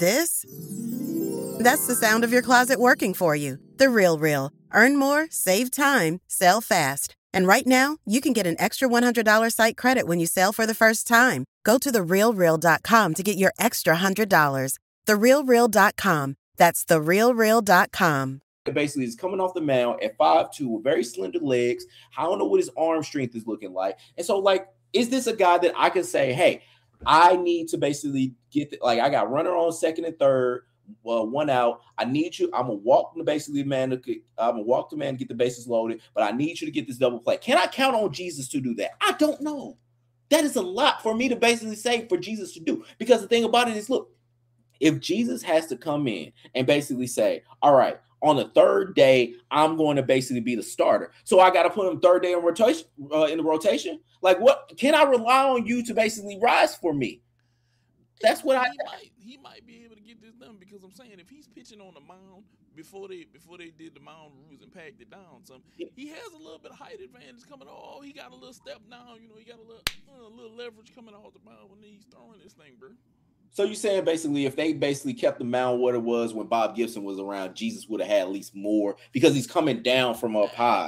Speaker 1: That's the sound of your closet working for you. The Real Real. Earn more, save time, sell fast. And right now, you can get an extra $100 site credit when you sell for the first time. Go to therealreal.com to get your extra $100. Therealreal.com. That's therealreal.com.
Speaker 5: Basically, he's coming off the mound at 5'2" with very slender legs. I don't know what his arm strength is looking like. And so, like, is this a guy that I can say, hey, I need to basically I got runner on second and third, one out. I need you. I'm gonna walk the man to get the bases loaded, but I need you to get this double play. Can I count on Jesus to do that? I don't know. That is a lot for me to basically say for Jesus to do, because the thing about it is, look, if Jesus has to come in and basically say, all right, on the third day, I'm going to basically be the starter. So I got to put him third day in the rotation. Like, what can I rely on you to basically rise for me? That's what
Speaker 3: he might be able to get this done, because I'm saying if he's pitching on the mound before they did the mound rules and packed it down some, he has a little bit of height advantage coming. Oh, he got a little step down. He got a little leverage coming off the mound when he's throwing this thing, bro.
Speaker 5: So you're saying basically if they basically kept the mound what it was when Bob Gibson was around, Jesus would have had at least more, because he's coming down from up high.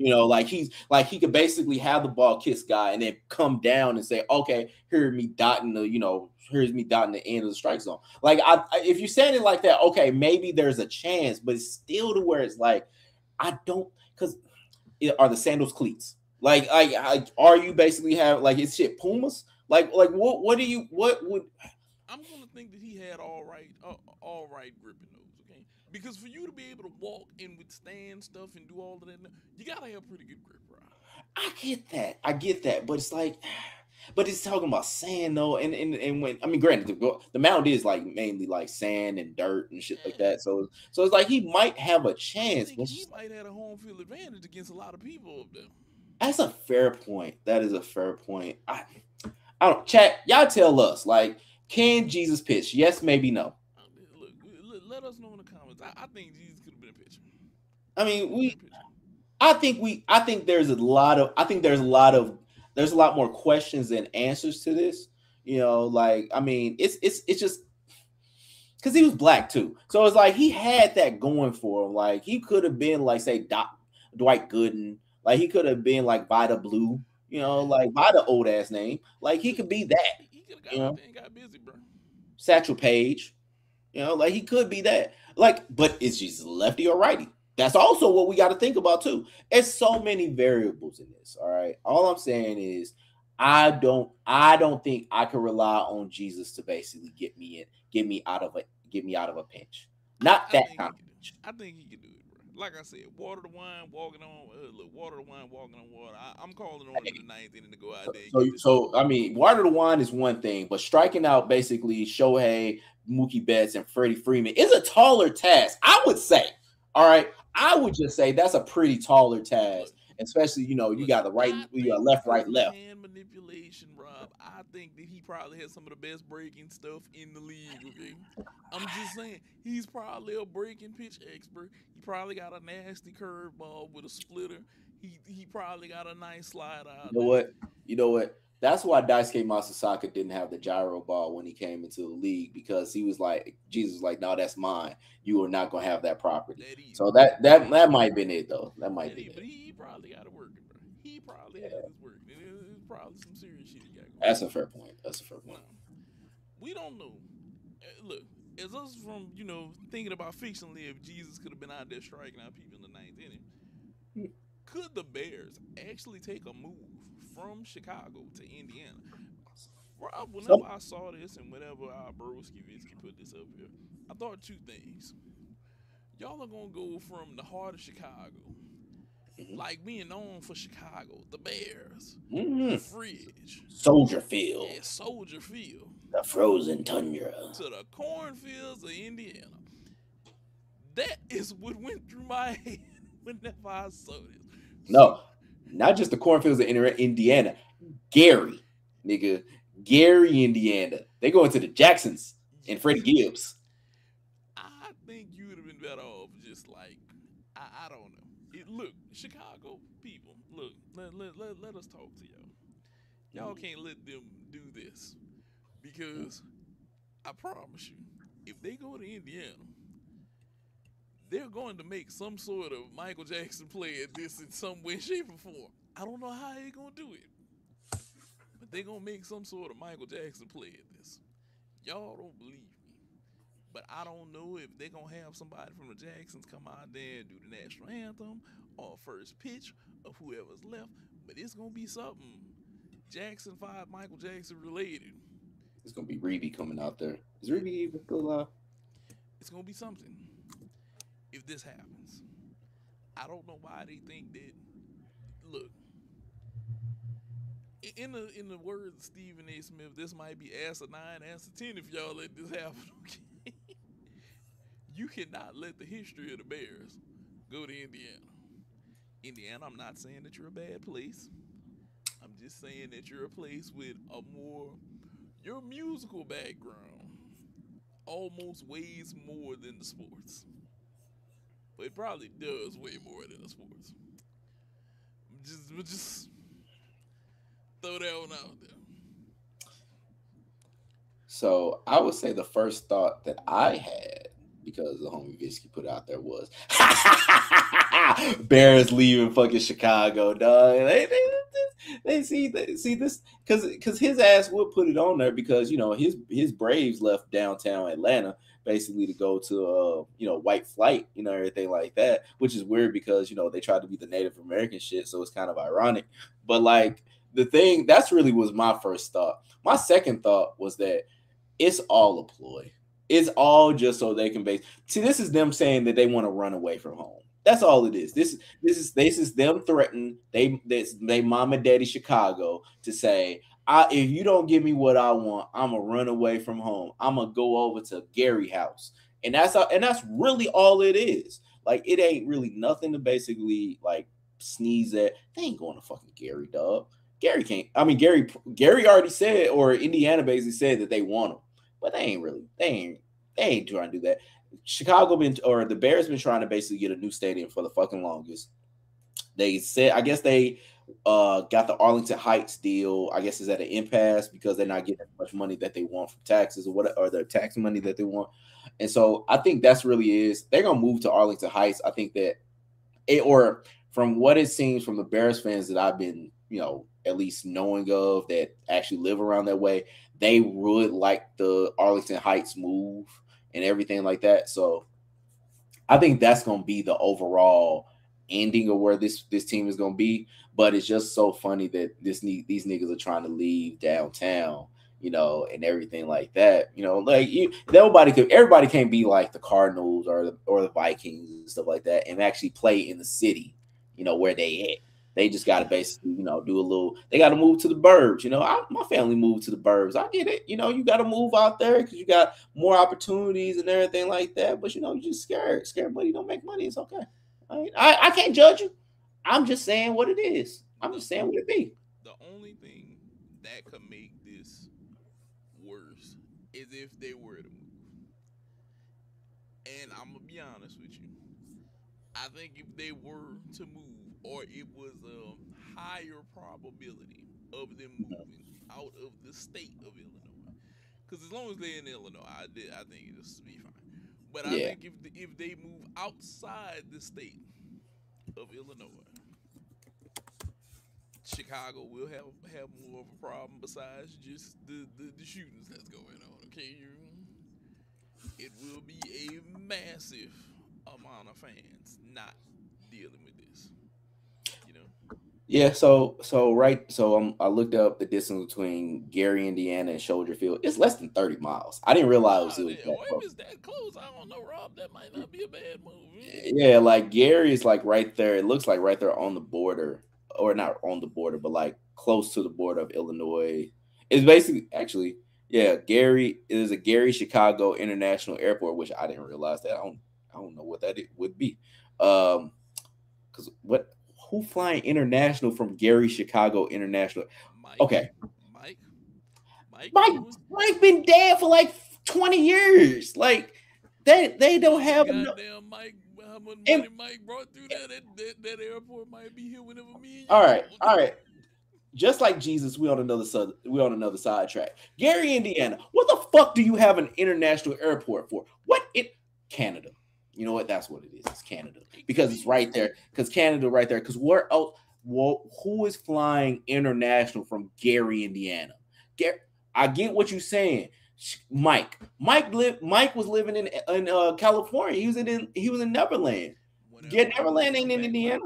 Speaker 5: He could basically have the ball kiss guy and then come down and say, okay, here's me dotting the end of the strike zone. Like, if you're saying it like that, okay, maybe there's a chance, but it's still to where it's like, I don't, because are the sandals cleats? Like, are you basically have like it's shit Pumas? Like what would
Speaker 3: I'm gonna think that he had all right gripping those, okay? Because for you to be able to walk and withstand stuff and do all of that, you gotta have pretty good grip, bro.
Speaker 5: I get that, but it's like, but it's talking about sand though, and when I mean, granted, the mound is like mainly like sand and dirt and shit like that, so it's like he might have a chance.
Speaker 3: He might have a home field advantage against a lot of people up there.
Speaker 5: That's a fair point. That is a fair point. I don't chat. Y'all tell us, like, can Jesus pitch? Yes, maybe no.
Speaker 3: Look, let us know in the comments. I think Jesus could have been a pitcher.
Speaker 5: I mean, I think there's a lot more questions than answers to this. Like, I mean, it's just because he was black too. So it's like he had that going for him. Like he could have been like, say, Dwight Gooden. Like he could have been like Vida Blue, you know, like by the old ass name. Like he could be that.
Speaker 3: He could have got
Speaker 5: You know?
Speaker 3: out there and got busy, bro.
Speaker 5: Satchel Paige, you know, like he could be that. Like, but is Jesus lefty or righty? That's also what we got to think about too. There's so many variables in this. All right. All I'm saying is I don't think I can rely on Jesus to basically get me out of a pinch. Not that kind of pinch.
Speaker 3: I think he can do it, bro. Like I said, water the wine, walking on water the wine, walking on water. I'm calling on him in the ninth inning to go out there.
Speaker 5: So I mean, water the wine is one thing, but striking out basically Shohei, Mookie Betts, and Freddie Freeman is a taller task. I would say. All right, I would just say that's a pretty taller task. Especially, you know, you got the right, you got left, right, left.
Speaker 3: Hand manipulation, Rob. I think that he probably has some of the best breaking stuff in the league. Okay, I'm just saying he's probably a breaking pitch expert. He probably got a nasty curveball with a splitter. He probably got a nice slide out.
Speaker 5: You know what? That's why Daisuke Masasaka didn't have the gyro ball when he came into the league, because he was like, Jesus was like, no, that's mine. You are not gonna have that property. So that might have been it though. That might be it.
Speaker 3: But he probably got it working, bro. He probably has it working. It's probably some serious shit he got going.
Speaker 5: That's a fair point.
Speaker 3: We don't know. Look, as us from, you know, thinking about fictionally, if Jesus could have been out there striking out people in the ninth inning, could the Bears actually take a move from Chicago to Indiana? Rob, whenever I saw this and whenever our Broski put this up here, I thought two things. Y'all are going to go from the heart of Chicago, like being known for Chicago, the Bears, the Fridge,
Speaker 5: Soldier Field.
Speaker 3: Yeah, Soldier Field.
Speaker 5: The frozen tundra.
Speaker 3: To the cornfields of Indiana. That is what went through my head whenever I saw this.
Speaker 5: No, not just the cornfields of Indiana. Gary, nigga. Gary, Indiana. They go into the Jacksons and Freddie Gibbs.
Speaker 3: I think you would have been better off just like, I don't know. Look, Chicago people, look, let us talk to y'all. Y'all can't let them do this, because I promise you, if they go to Indiana, they're going to make some sort of Michael Jackson play at this in some way, shape, or form. I don't know how they're going to do it, but they're going to make some sort of Michael Jackson play at this. Y'all don't believe me, but I don't know if they're going to have somebody from the Jacksons come out there and do the national anthem or first pitch of whoever's left, but it's going to be something Jackson 5 Michael Jackson related.
Speaker 5: It's going to be Reedy coming out there. Is Reedy even still alive?
Speaker 3: It's going to be something if this happens. I don't know why they think that. Look, in the words of Stephen A. Smith, this might be answer 9, answer 10 if y'all let this happen, okay? You cannot let the history of the Bears go to Indiana. Indiana, I'm not saying that you're a bad place. I'm just saying that you're a place with your musical background almost weighs more than the sports. But it probably does weigh more than the sports. Just throw that one out there.
Speaker 5: So I would say the first thought that I had, because the homie Visky put out there, was Bears leaving fucking Chicago, dog. They see this because his ass would put it on there, because you know his Braves left downtown Atlanta basically to go to white flight, everything like that, which is weird because they tried to be the Native American shit, so it's kind of ironic. But like the thing that's really was my first thought. My second thought was that it's all a ploy. It's all just so they can see. This is them saying that they want to run away from home. That's all it is. This is them threatening they mom and daddy Chicago to say, if you don't give me what I want, I'm gonna run away from home. I'm gonna go over to Gary house, and that's really all it is. Like it ain't really nothing to basically like sneeze at. They ain't going to fucking Gary, dog. Gary can't. I mean, Gary already said, or Indiana basically said that they want him, but they ain't trying to do that. Chicago the Bears been trying to basically get a new stadium for the fucking longest. They said, I guess they got the Arlington Heights deal. I guess is at an impasse because they're not getting as much money that they want from taxes or the tax money that they want. And so I think that's really is they're gonna move to Arlington Heights. I think that or from what it seems from the Bears fans that I've been, at least knowing of that actually live around that way, they would like the Arlington Heights move and everything like that. So I think that's going to be the overall ending of where this team is going to be. But it's just so funny that these niggas are trying to leave downtown, and everything like that. Like everybody can't be like the Cardinals or the Vikings and stuff like that and actually play in the city, where they at. They just got to basically, do a little. They got to move to the burbs. My family moved to the burbs. I get it. You got to move out there because you got more opportunities and everything like that. But you just scared. Scared money don't make money. It's okay. I can't judge you. I'm just saying what it is. I'm just saying what it be.
Speaker 3: The only thing that could make this worse is if they were to move. And I'm gonna be honest with you. I think if they were to move, or it was a higher probability of them moving out of the state of Illinois, because as long as they're in Illinois, I think it'll be fine. But I think if they move outside the state of Illinois, Chicago will have more of a problem besides just the shootings that's going on. Okay, it will be a massive amount of fans not dealing with this.
Speaker 5: Yeah, so I looked up the distance between Gary, Indiana, and Soldier Field. It's less than 30 miles. I didn't realize it was that close.
Speaker 3: If it's that close, I don't know, Rob. That might not be a bad move.
Speaker 5: Yeah, like Gary is like right there. It looks like right there on the border, or not on the border, but like close to the border of Illinois. It's basically Gary is a Gary Chicago International Airport, which I didn't realize that. I don't know what that would be. Because who flying international from Gary Chicago International?
Speaker 3: Mike
Speaker 5: been dead for like 20 years. Like they don't have enough.
Speaker 3: Mike, how much money Mike brought through that airport might be here whenever me.
Speaker 5: All right. Just like Jesus, we on another sidetrack. Gary, Indiana. What the fuck do you have an international airport for? Canada. You know what? That's what it is. It's Canada because it's right there. Because Canada right there. Because where else? Well, who is flying international from Gary, Indiana? I get what you're saying. Mike was living in California. He was in Neverland. Neverland ain't in Indiana.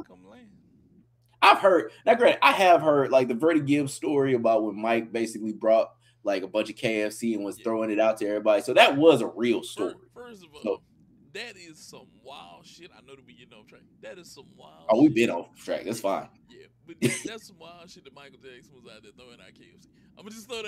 Speaker 5: I've heard. Now, granted, I have heard like the Verdi Gibbs story about when Mike basically brought like a bunch of KFC and was throwing it out to everybody. So that was a real story.
Speaker 3: First of all, that is some wild shit. I know that we getting off track. That is some wild.
Speaker 5: Oh, we've been off track. That's fine.
Speaker 3: Yeah, but that's some wild shit that Michael Jackson was out there throwing out KFC. I'm gonna just throw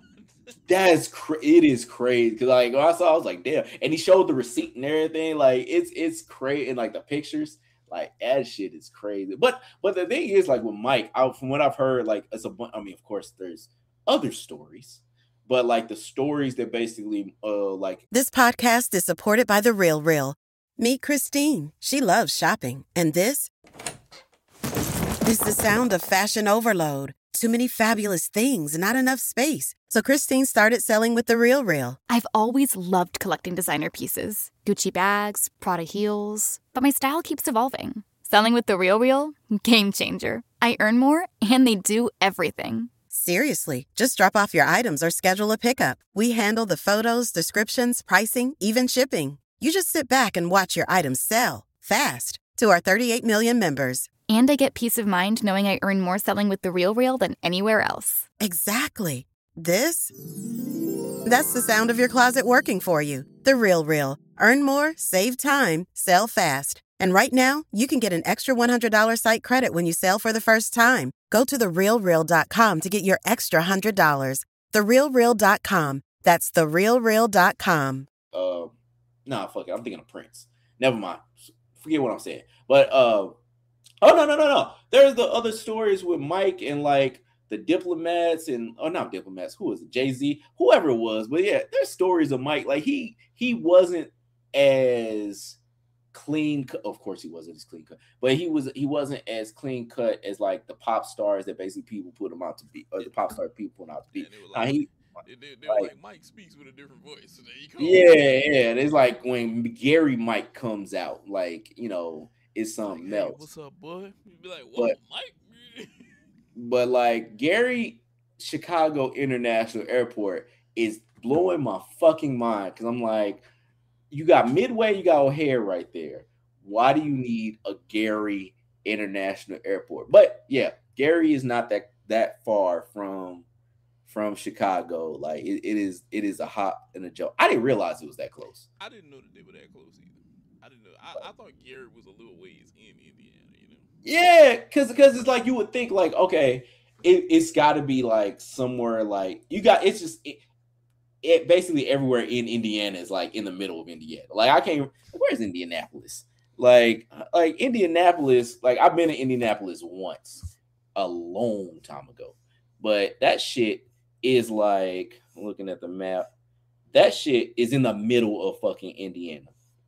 Speaker 3: that.
Speaker 5: It is crazy because like when I saw, I was like, damn. And he showed the receipt and everything. Like it's crazy, and like the pictures, like that shit is crazy. But the thing is, like with Mike, from what I've heard, like it's a. I mean, of course, there's other stories. But like the stories that basically like
Speaker 1: this podcast is supported by The Real Real. Meet Christine. She loves shopping. And this is the sound of fashion overload. Too many fabulous things, not enough space. So Christine started selling with The Real Real.
Speaker 2: I've always loved collecting designer pieces. Gucci bags, Prada heels. But my style keeps evolving. Selling with The Real Real? Game changer. I earn more and they do everything.
Speaker 1: Seriously, just drop off your items or schedule a pickup. We handle the photos, descriptions, pricing, even shipping. You just sit back and watch your items sell fast to our 38 million members.
Speaker 2: And I get peace of mind knowing I earn more selling with The Real Real than anywhere else.
Speaker 1: Exactly. That's the sound of your closet working for you. The Real Real. Earn more, save time, sell fast. And right now, you can get an extra $100 site credit when you sell for the first time. Go to therealreal.com to get your extra $100. Therealreal.com. That's therealreal.com.
Speaker 5: Nah, fuck it. I'm thinking of Prince. Never mind. Forget what I'm saying. But oh no. There's the other stories with Mike and like the diplomats and not diplomats. Who was it? Jay-Z, whoever it was. But yeah, there's stories of Mike. Like he wasn't as clean cut. Of course he wasn't as clean cut, but he wasn't as clean cut as like the pop stars that basically people put him out to be, or the pop star people put him out to be.
Speaker 3: They're
Speaker 5: Like,
Speaker 3: like Mike speaks with a different voice. So there you go.
Speaker 5: yeah. And it's like when Gary Mike comes out, like, it's something
Speaker 3: Hey,
Speaker 5: else.
Speaker 3: what's up, boy? You'd be like, whoa,
Speaker 5: But
Speaker 3: Mike.
Speaker 5: but like Gary Chicago International Airport is blowing my fucking mind because I'm like, you got Midway, you got O'Hare right there. Why do you need a Gary International Airport? But yeah, Gary is not that far from Chicago. Like it is a hop and a joke. I didn't realize it was that close.
Speaker 3: I didn't know that they were that close either. I didn't know. I thought Gary was a little ways in Indiana.
Speaker 5: Yeah, because it's like you would think like, okay, it's got to be like somewhere like you got. It's just it basically everywhere in Indiana is like in the middle of Indiana. Like I can't. Where's Indianapolis? Like Indianapolis. Like I've been to Indianapolis once, a long time ago, but that shit is like looking at the map. That shit is in the middle of fucking Indiana.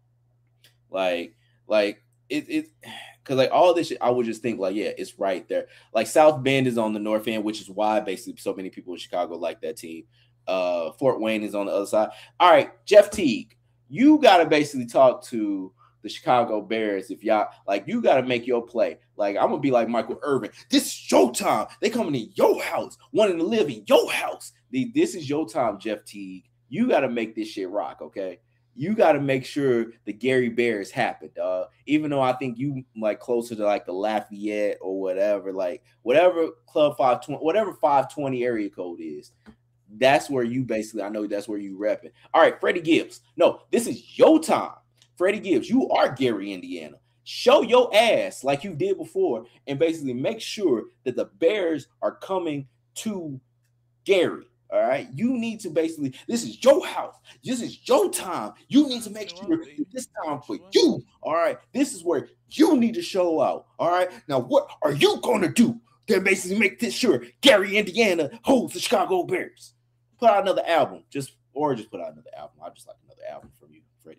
Speaker 5: Like it because like all this shit, I would just think like, yeah, it's right there. Like South Bend is on the north end, which is why basically so many people in Chicago like that team. Fort Wayne is on the other side. All right, Jeff Teague, you got to basically talk to the Chicago Bears if y'all like. You got to make your play. Like I'm gonna be like Michael Irvin. This is your time. They coming in your house, wanting to live in your house. This is your time, Jeff Teague. You got to make this shit rock, okay? You got to make sure the Gary Bears happen, dog. Even though I think you like closer to like the Lafayette or whatever, like whatever Club 520, whatever 520 area code is. That's where you basically, I know that's where you repping. All right, Freddie Gibbs. No, this is your time. Freddie Gibbs, you are Gary, Indiana. Show your ass like you did before and basically make sure that the Bears are coming to Gary. All right, you need to basically, this is your house. This is your time. You need to make sure this time for you. All right, this is where you need to show out. All right, now what are you going to do to basically make this sure Gary, Indiana holds the Chicago Bears? Put out another album, just put out another album. I just like another album from you, Freddie.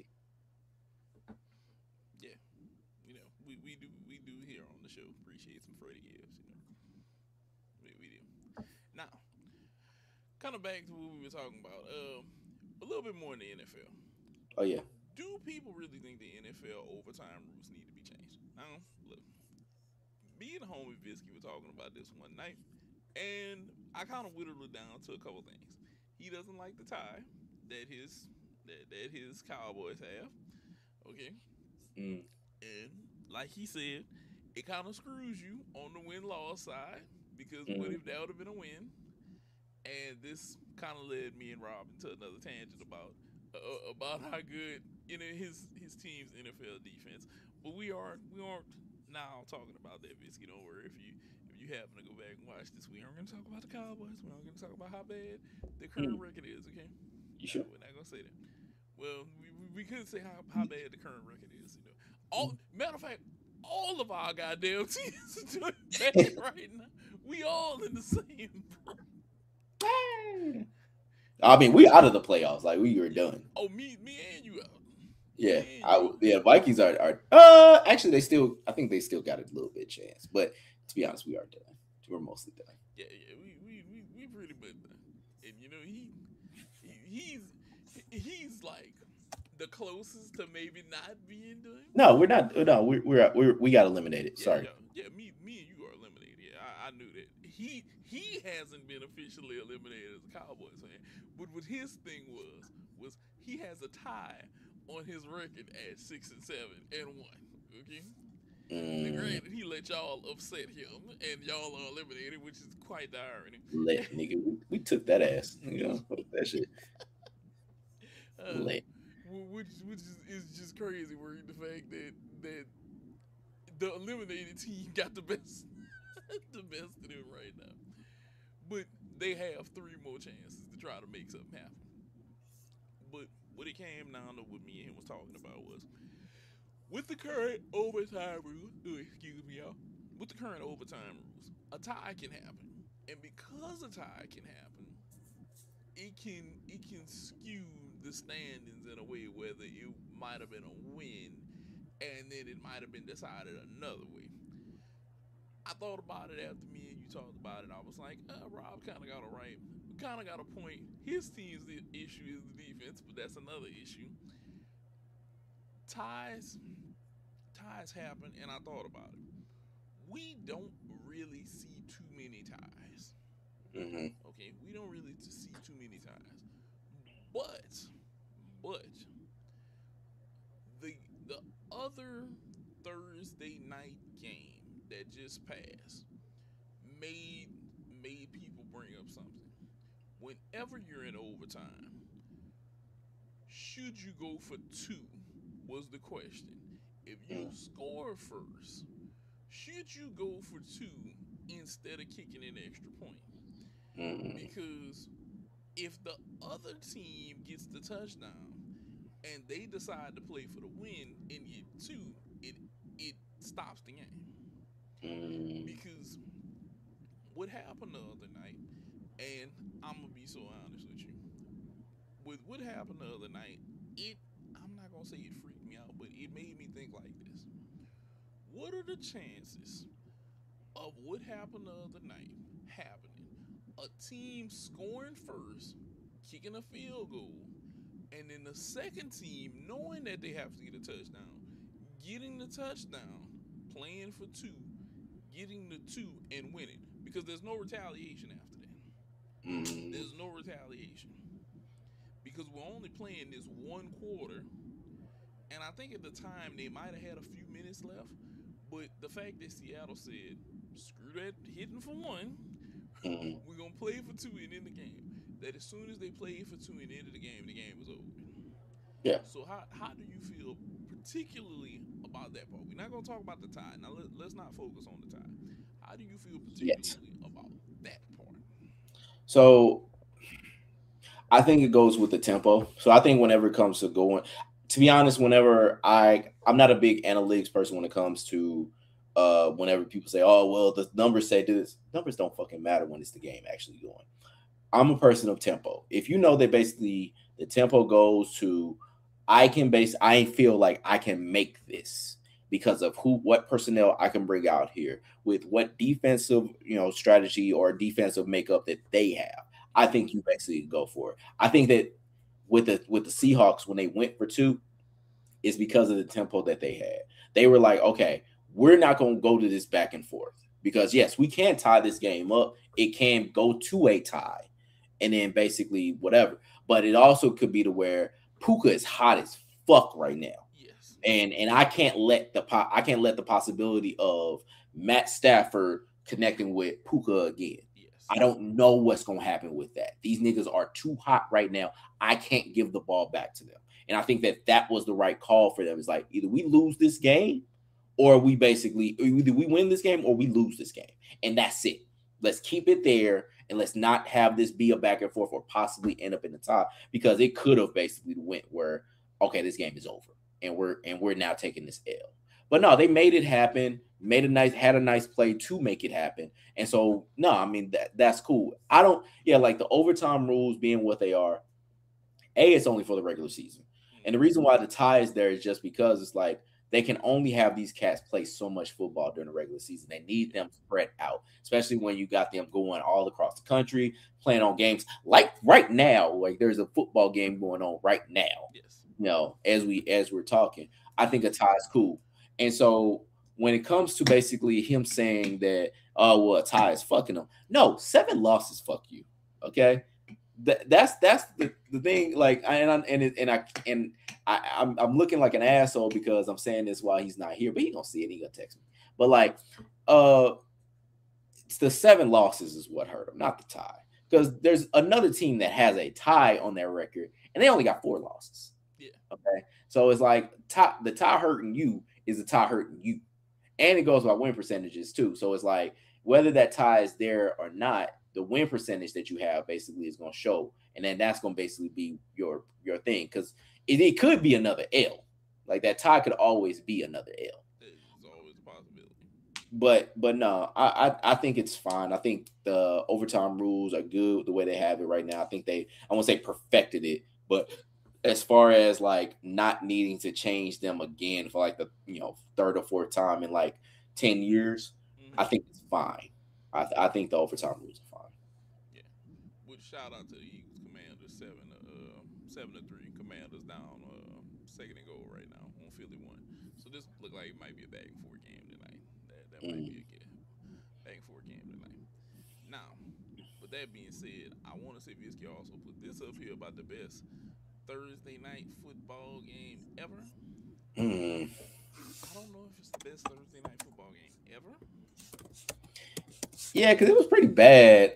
Speaker 3: Yeah, we do here on the show appreciate some Freddie Gibbs. We do. Now, kind of back to what we were talking about. A little bit more in the NFL.
Speaker 5: Oh yeah.
Speaker 3: Do people really think the NFL overtime rules need to be changed? Now, look, me and homie Visky were talking about this one night, and I kind of whittled it down to a couple things. He doesn't like the tie that his Cowboys have. Okay. And like he said, it kind of screws you on the win-loss side because what if that would have been a win? And this kind of led me and Rob into another tangent about how good his team's NFL defense. But we aren't now talking about that, Visky. Don't worry if you happen to go back and watch this. We aren't going to talk about the Cowboys. We're not going to talk about how bad the current record is, okay?
Speaker 5: You sure?
Speaker 3: We're not going to say that. Well, we could say how bad the current record is. Matter of fact, all of our goddamn teams are doing bad right now. We all in the same, bro.
Speaker 5: I mean, we out of the playoffs. Like we were done.
Speaker 3: Oh, me and you out.
Speaker 5: Yeah, Vikings are actually I think they still got a little bit chance, but to be honest, we are done. We're mostly done.
Speaker 3: Yeah, we pretty much done. And he's like the closest to maybe not being done.
Speaker 5: No, we're not. No, we got eliminated. Sorry.
Speaker 3: Yeah, me and you are eliminated. Yeah, I knew that. He hasn't been officially eliminated as a Cowboys fan, but what his thing was he has a tie on his record at 6-7-1. Okay. Granted, he let y'all upset him, and y'all are eliminated, which is quite the irony.
Speaker 5: Nigga, we took that ass. That shit.
Speaker 3: Which is just crazy. Where the fact that the eliminated team got the best of them right now, but they have 3 more chances to try to make something happen. But what it came down to, what me and him was talking about was, with the current overtime rules, excuse me, y'all. With the current overtime rules, a tie can happen, and because a tie can happen, it can skew the standings in a way whether it might have been a win, and then it might have been decided another way. I thought about it after me and you talked about it. I was like, Rob kind of got it right, kind of got a point. His team's issue is the defense, but that's another issue. Ties happen, and I thought about it. We don't really see too many ties. Okay, we don't really see too many ties. But the other Thursday night game that just passed made people bring up something. Whenever you're in overtime, should you go for two? Was the question. If you score first, should you go for two instead of kicking an extra point? Because if the other team gets the touchdown and they decide to play for the win and get two, it stops the game. Because what happened the other night, and I'm gonna be so honest with you, with what happened the other night, I'm not gonna say it freaked me out, but it made me think like this. What are the chances of what happened the other night happening? A team scoring first, kicking a field goal, and then the second team, knowing that they have to get a touchdown, getting the touchdown, playing for two, getting the two, and winning. Because there's no retaliation after that. There's no retaliation. Because we're only playing this one quarter, and I think at the time they might have had a few minutes left, but the fact that Seattle said, screw that hitting for one, we're going to play for two and end the game. That as soon as they played for two and ended the game was over.
Speaker 5: Yeah.
Speaker 3: So how do you feel particularly about that part? We're not going to talk about the tie. Now, let's not focus on the tie. How do you feel particularly about that part?
Speaker 5: So I think it goes with the tempo. So I think whenever it comes to going, to be honest, whenever I'm not a big analytics person when it comes to whenever people say, oh, well, the numbers say this. Numbers don't fucking matter when it's the game actually going. I'm a person of tempo. If you know that basically the tempo goes to, I feel like I can make this because of what personnel I can bring out here with what defensive, strategy or defensive makeup that they have. I think you basically go for it. I think that with the Seahawks, when they went for two, it's because of the tempo that they had. They were like, okay, we're not going to go to this back and forth because yes, we can tie this game up. It can go to a tie and then basically whatever. But it also could be to where Puka is hot as fuck right now.
Speaker 3: Yes.
Speaker 5: And I can't let the possibility of Matt Stafford connecting with Puka again. Yes. I don't know what's going to happen with that. These niggas are too hot right now. I can't give the ball back to them. And I think that was the right call for them. It's like either we lose this game or either we win this game or we lose this game. And that's it. Let's keep it there and let's not have this be a back and forth or possibly end up in the tie because it could have basically went where, okay, this game is over and we're now taking this L. But no, they made it happen, had a nice play to make it happen. And so, no, I mean, that's cool. Like the overtime rules being what they are, it's only for the regular season. And the reason why the tie is there is just because it's like they can only have these cats play so much football during the regular season. They need them spread out, especially when you got them going all across the country, playing on games like right now. Like there's a football game going on right now. Yes. As we're talking, I think a tie is cool. And so when it comes to basically him saying that, oh, well, a tie is fucking him. No, 7 losses, fuck you. Okay. That's the thing. Like, I'm looking like an asshole because I'm saying this while he's not here, but he gonna see it. He gonna text me. But like, it's the 7 losses is what hurt him, not the tie. Because there's another team that has a tie on their record, and they only got 4 losses.
Speaker 3: Yeah.
Speaker 5: Okay. So it's like the tie hurting you is the tie hurting you, and it goes by win percentages too. So it's like whether that tie is there or not, the win percentage that you have basically is going to show, and then that's going to basically be your thing because it could be another L. Like that tie could always be another L.
Speaker 3: It's always a possibility.
Speaker 5: But no, I think it's fine. I think the overtime rules are good the way they have it right now. I think I won't say perfected it, but as far as like not needing to change them again for like the 3rd or 4th time in like 10 years, I think it's fine. I think the overtime rules are fine.
Speaker 3: Yeah. With shout out to the Eagles Commanders 7-3. Commanders down second and goal right now on Philly 1. So this look like it might be a back and forth game tonight. That might be a back and forth game tonight. Now, with that being said, I want to say Visky also put this up here about the best Thursday night football game ever. I don't know if it's the best Thursday night football game ever.
Speaker 5: Yeah, because it was pretty bad.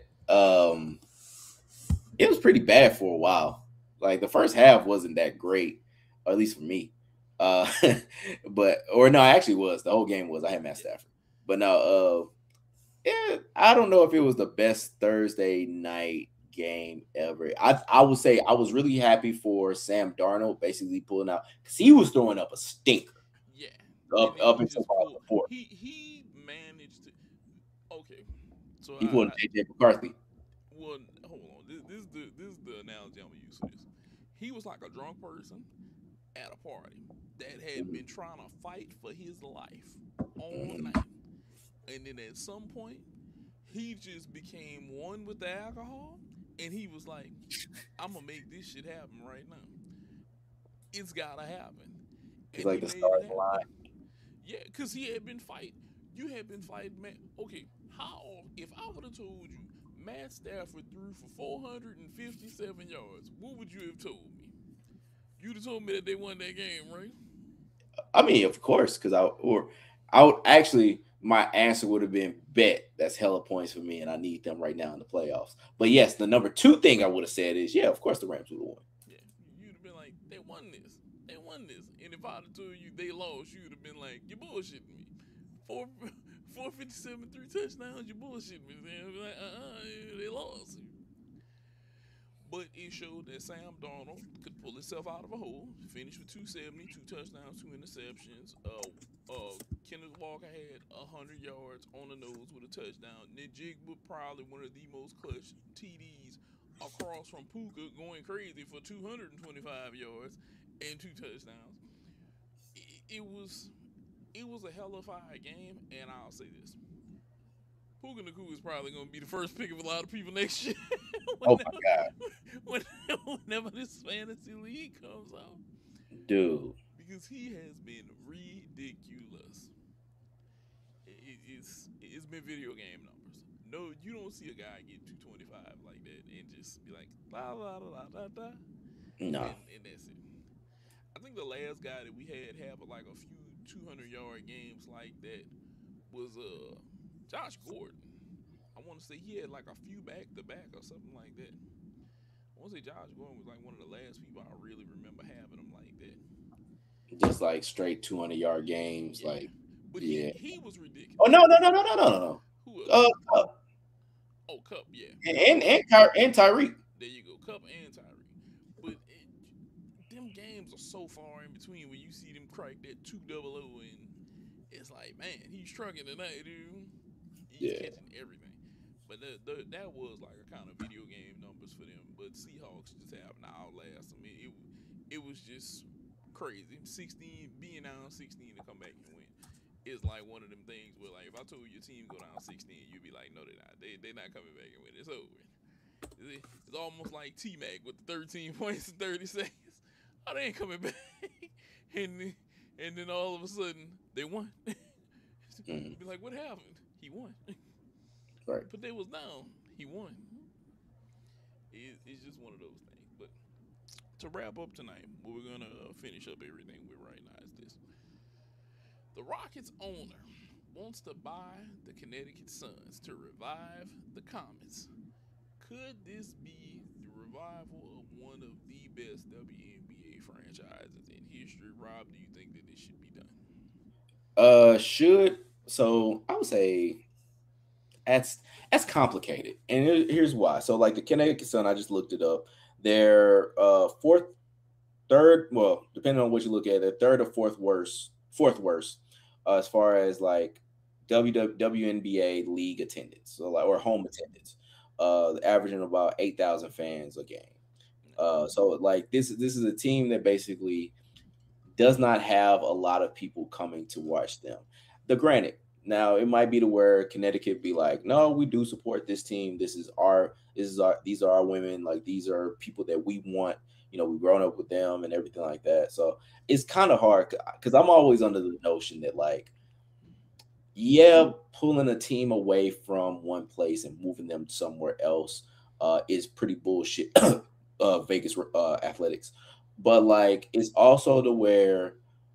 Speaker 5: It was pretty bad for a while. Like the first half wasn't that great, or at least for me. Actually it was. The whole game was. I had Matt Stafford, but no. Yeah, I don't know if it was the best Thursday night game ever. I would say I was really happy for Sam Darnold basically pulling out because he was throwing up a stinker.
Speaker 3: Yeah,
Speaker 5: up until the fourth.
Speaker 3: He managed to. Okay, so
Speaker 5: he pulled JJ McCarthy.
Speaker 3: Well, hold on. This is the analogy I'm gonna use for this. He was like a drunk person at a party that had been trying to fight for his life all night, and then at some point he just became one with the alcohol, and he was like, "I'm gonna make this shit happen right now. It's gotta happen."
Speaker 5: It's like the stars align.
Speaker 3: Yeah, because he had been fighting. You had been fighting, man. Okay, if I would have told you Matt Stafford threw for 457 yards, what would you have told me? You'd have told me that they won that game, right?
Speaker 5: I mean, of course, because I would actually, my answer would have been bet. That's hella points for me, and I need them right now in the playoffs. But yes, the number two thing I would have said is, yeah, of course the Rams would have won.
Speaker 3: Yeah, you'd have been like, they won this. And if I'd have told you they lost, you'd have been like, you're bullshitting me. 457, 3 touchdowns, you're bullshitting me. Like, they lost. But it showed that Sam Darnold could pull himself out of a hole, finish with 270, 2 touchdowns, 2 interceptions. Kenneth Walker had 100 yards on the nose with a touchdown. Njigba probably one of the most clutch TDs across from Puka, going crazy for 225 yards and 2 touchdowns. It was a hellified game, and I'll say this. Puka Nacua is probably going to be the first pick of a lot of people next year.
Speaker 5: Oh, my God.
Speaker 3: Whenever this fantasy league comes out.
Speaker 5: Dude.
Speaker 3: Because he has been ridiculous. It's been video game numbers. No, you don't see a guy get 225 like that and just be like, la, la, la, la, la.
Speaker 5: No.
Speaker 3: And that's it. I think the last guy that we had like a few 200-yard games like that was Josh Gordon. I want to say he had like a few back-to-back or something like that. I want to say Josh Gordon was like one of the last people I really remember having him like that.
Speaker 5: Just like straight 200-yard games,
Speaker 3: yeah.
Speaker 5: like.
Speaker 3: But
Speaker 5: yeah,
Speaker 3: he was ridiculous.
Speaker 5: Oh no.
Speaker 3: Who else?
Speaker 5: Kupp.
Speaker 3: Oh, Kupp, yeah.
Speaker 5: And Tyreek.
Speaker 3: There you go, Kupp and Tyreek. But them games are so far in between when you see them crack that 2-0 and it's like, man, he's trucking tonight, dude. He's catching everything. But that was like a kind of video game numbers for them. But Seahawks just happened to outlast them. It was just crazy. 16, being down 16 to come back and win. It's like one of them things where, like, if I told your team go down 16, you'd be like, no, they're not. They're not coming back and win. It's over. It's almost like T-Mac with the 13 points in 30 seconds. Oh, they ain't coming back. and then all of a sudden, they won. You'd be like, what happened? He won.
Speaker 5: Right.
Speaker 3: But they was down. He won. It's just one of those things. But to wrap up tonight, what we're going to finish up everything with right now is this. The Rockets owner wants to buy the Connecticut Suns to revive the Comets. Could this be the revival of one of the best WNBA franchises in history? Rob, do you think that this should be done?
Speaker 5: So I would say that's complicated, and here's why. So like the Connecticut Sun, I just looked it up. They're third. Well, depending on what you look at, they're third or fourth worst as far as like WNBA league attendance, so like, or home attendance, averaging about 8,000 fans a game. So like this is a team that basically does not have a lot of people coming to watch them. Granted, Now it might be to where Connecticut be like, no, we do support this team. These are our women. Like these are people that we want. We've grown up with them and everything like that. So it's kind of hard because I'm always under the notion that like, yeah, pulling a team away from one place and moving them somewhere else is pretty bullshit. Vegas athletics, but like it's also to where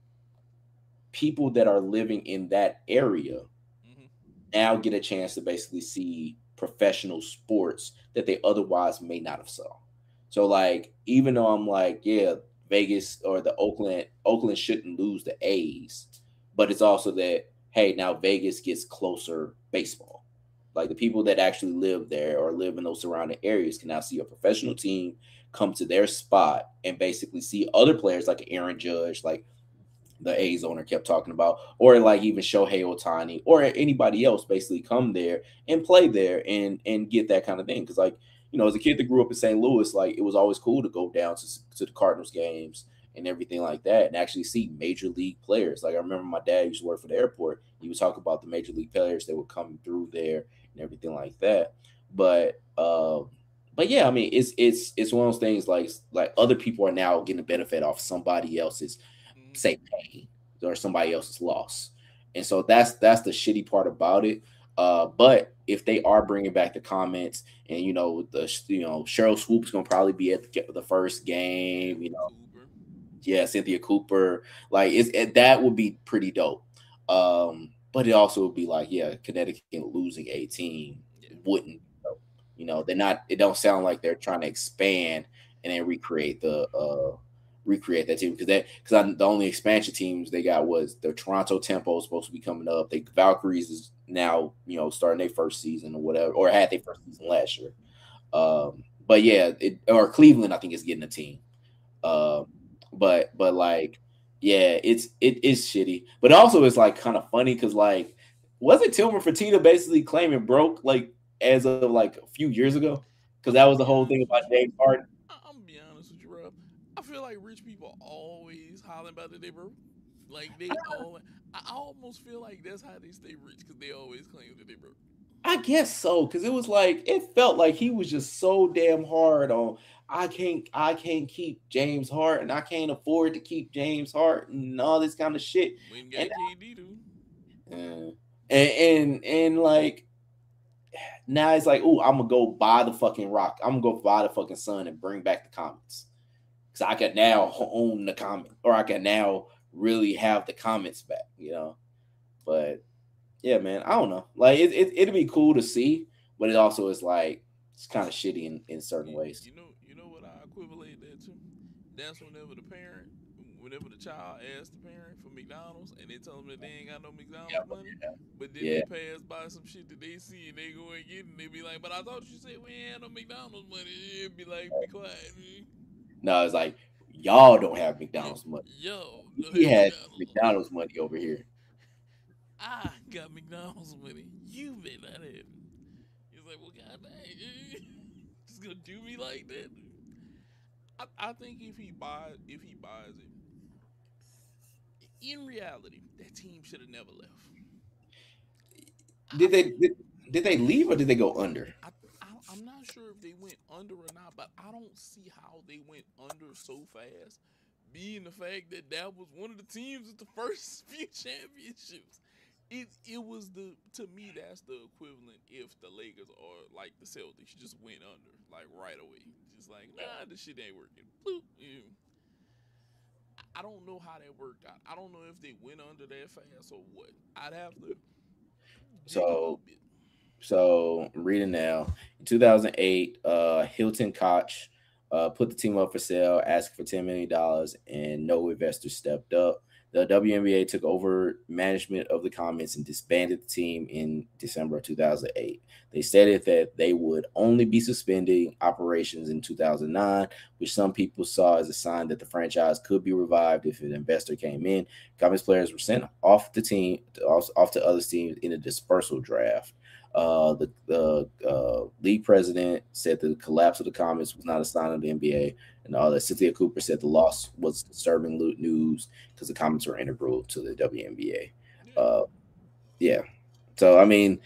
Speaker 5: people that are living in that area now get a chance to basically see professional sports that they otherwise may not have saw. So like, even though I'm like, yeah, Vegas or the Oakland shouldn't lose the A's, but it's also that, hey, now Vegas gets closer baseball. Like the people that actually live there or live in those surrounding areas can now see a professional team come to their spot and basically see other players like Aaron Judge, like the A's owner kept talking about, or like even Shohei Ohtani or anybody else basically come there and play there and get that kind of thing. Because like, as a kid that grew up in St. Louis, like it was always cool to go down to the Cardinals games and everything like that and actually see major league players. Like I remember my dad used to work for the airport. He would talk about the major league players that would come through there and everything like that. But yeah, I mean, it's one of those things like other people are now getting a benefit off somebody else's say pain or somebody else's loss, and so that's the shitty part about it. But if they are bringing back the comments, and Cheryl Swoop's gonna probably be at the first game, yeah, Cynthia Cooper, like that would be pretty dope. But it also would be like, yeah, Connecticut losing a team wouldn't. They're not. It don't sound like they're trying to expand and then recreate that team because the only expansion teams they got was the Toronto Tempo supposed to be coming up. The Valkyries is now starting their first season or whatever, or had their first season last year. But yeah, or Cleveland I think is getting a team. But like yeah, it's shitty. But also it's like kind of funny because like wasn't Tillman Fertitta basically claiming broke like as of like a few years ago? Because that was the whole thing about James Harden.
Speaker 3: I'm gonna be honest with you, Rob. I feel like rich people always hollering about that they broke. Like I almost feel like that's how they stay rich because they always claim that they broke.
Speaker 5: I guess so, because it was like it felt like he was just so damn hard on. I can't keep James Harden. I can't afford to keep James Harden and all this kind of shit.
Speaker 3: We got KD
Speaker 5: too. And like now it's like, oh, I'm gonna go buy the fucking Rock. I'm gonna go buy the fucking Sun and bring back the comments. Because I can now own the comment, or I can now really have the comments back, But yeah, man, I don't know. Like it'd be cool to see, but it also is like it's kind of shitty in certain ways.
Speaker 3: You know what I equivalent that to? That's whenever the child asks the parent for McDonald's and they tell them that they ain't got no McDonald's money, but then they pass by some shit that they see and they go and get it and they be like, but I thought you said we ain't had no McDonald's money. It'd be like, be quiet.
Speaker 5: No, it's like y'all don't have McDonald's money.
Speaker 3: Yo,
Speaker 5: he has McDonald's money over here.
Speaker 3: I got McDonald's money. You may not have it. He's like, well, god dang, just gonna do me like that. I think if he buys it, in reality, that team should have never left.
Speaker 5: Did they leave or did they go under?
Speaker 3: I'm not sure if they went under or not, but I don't see how they went under so fast. Being the fact that was one of the teams with the first few championships. It was to me that's the equivalent if the Lakers or like the Celtics just went under like right away, just like this shit ain't working. Bloop. I don't know how that worked out. I don't know if they went under that fast or what. I'd have to.
Speaker 5: So I'm reading now. In 2008, Hilton Koch put the team up for sale, asking for $10 million, and no investor stepped up. The WNBA took over management of the Comets and disbanded the team in December of 2008. They stated that they would only be suspending operations in 2009, which some people saw as a sign that the franchise could be revived if an investor came in. Comets players were sent off the team, off to other teams in a dispersal draft. The league president said the collapse of the Comets was not a sign of the NBA, and Cynthia Cooper said the loss was disturbing news because the Comets were integral to the WNBA. Yeah, So I mean,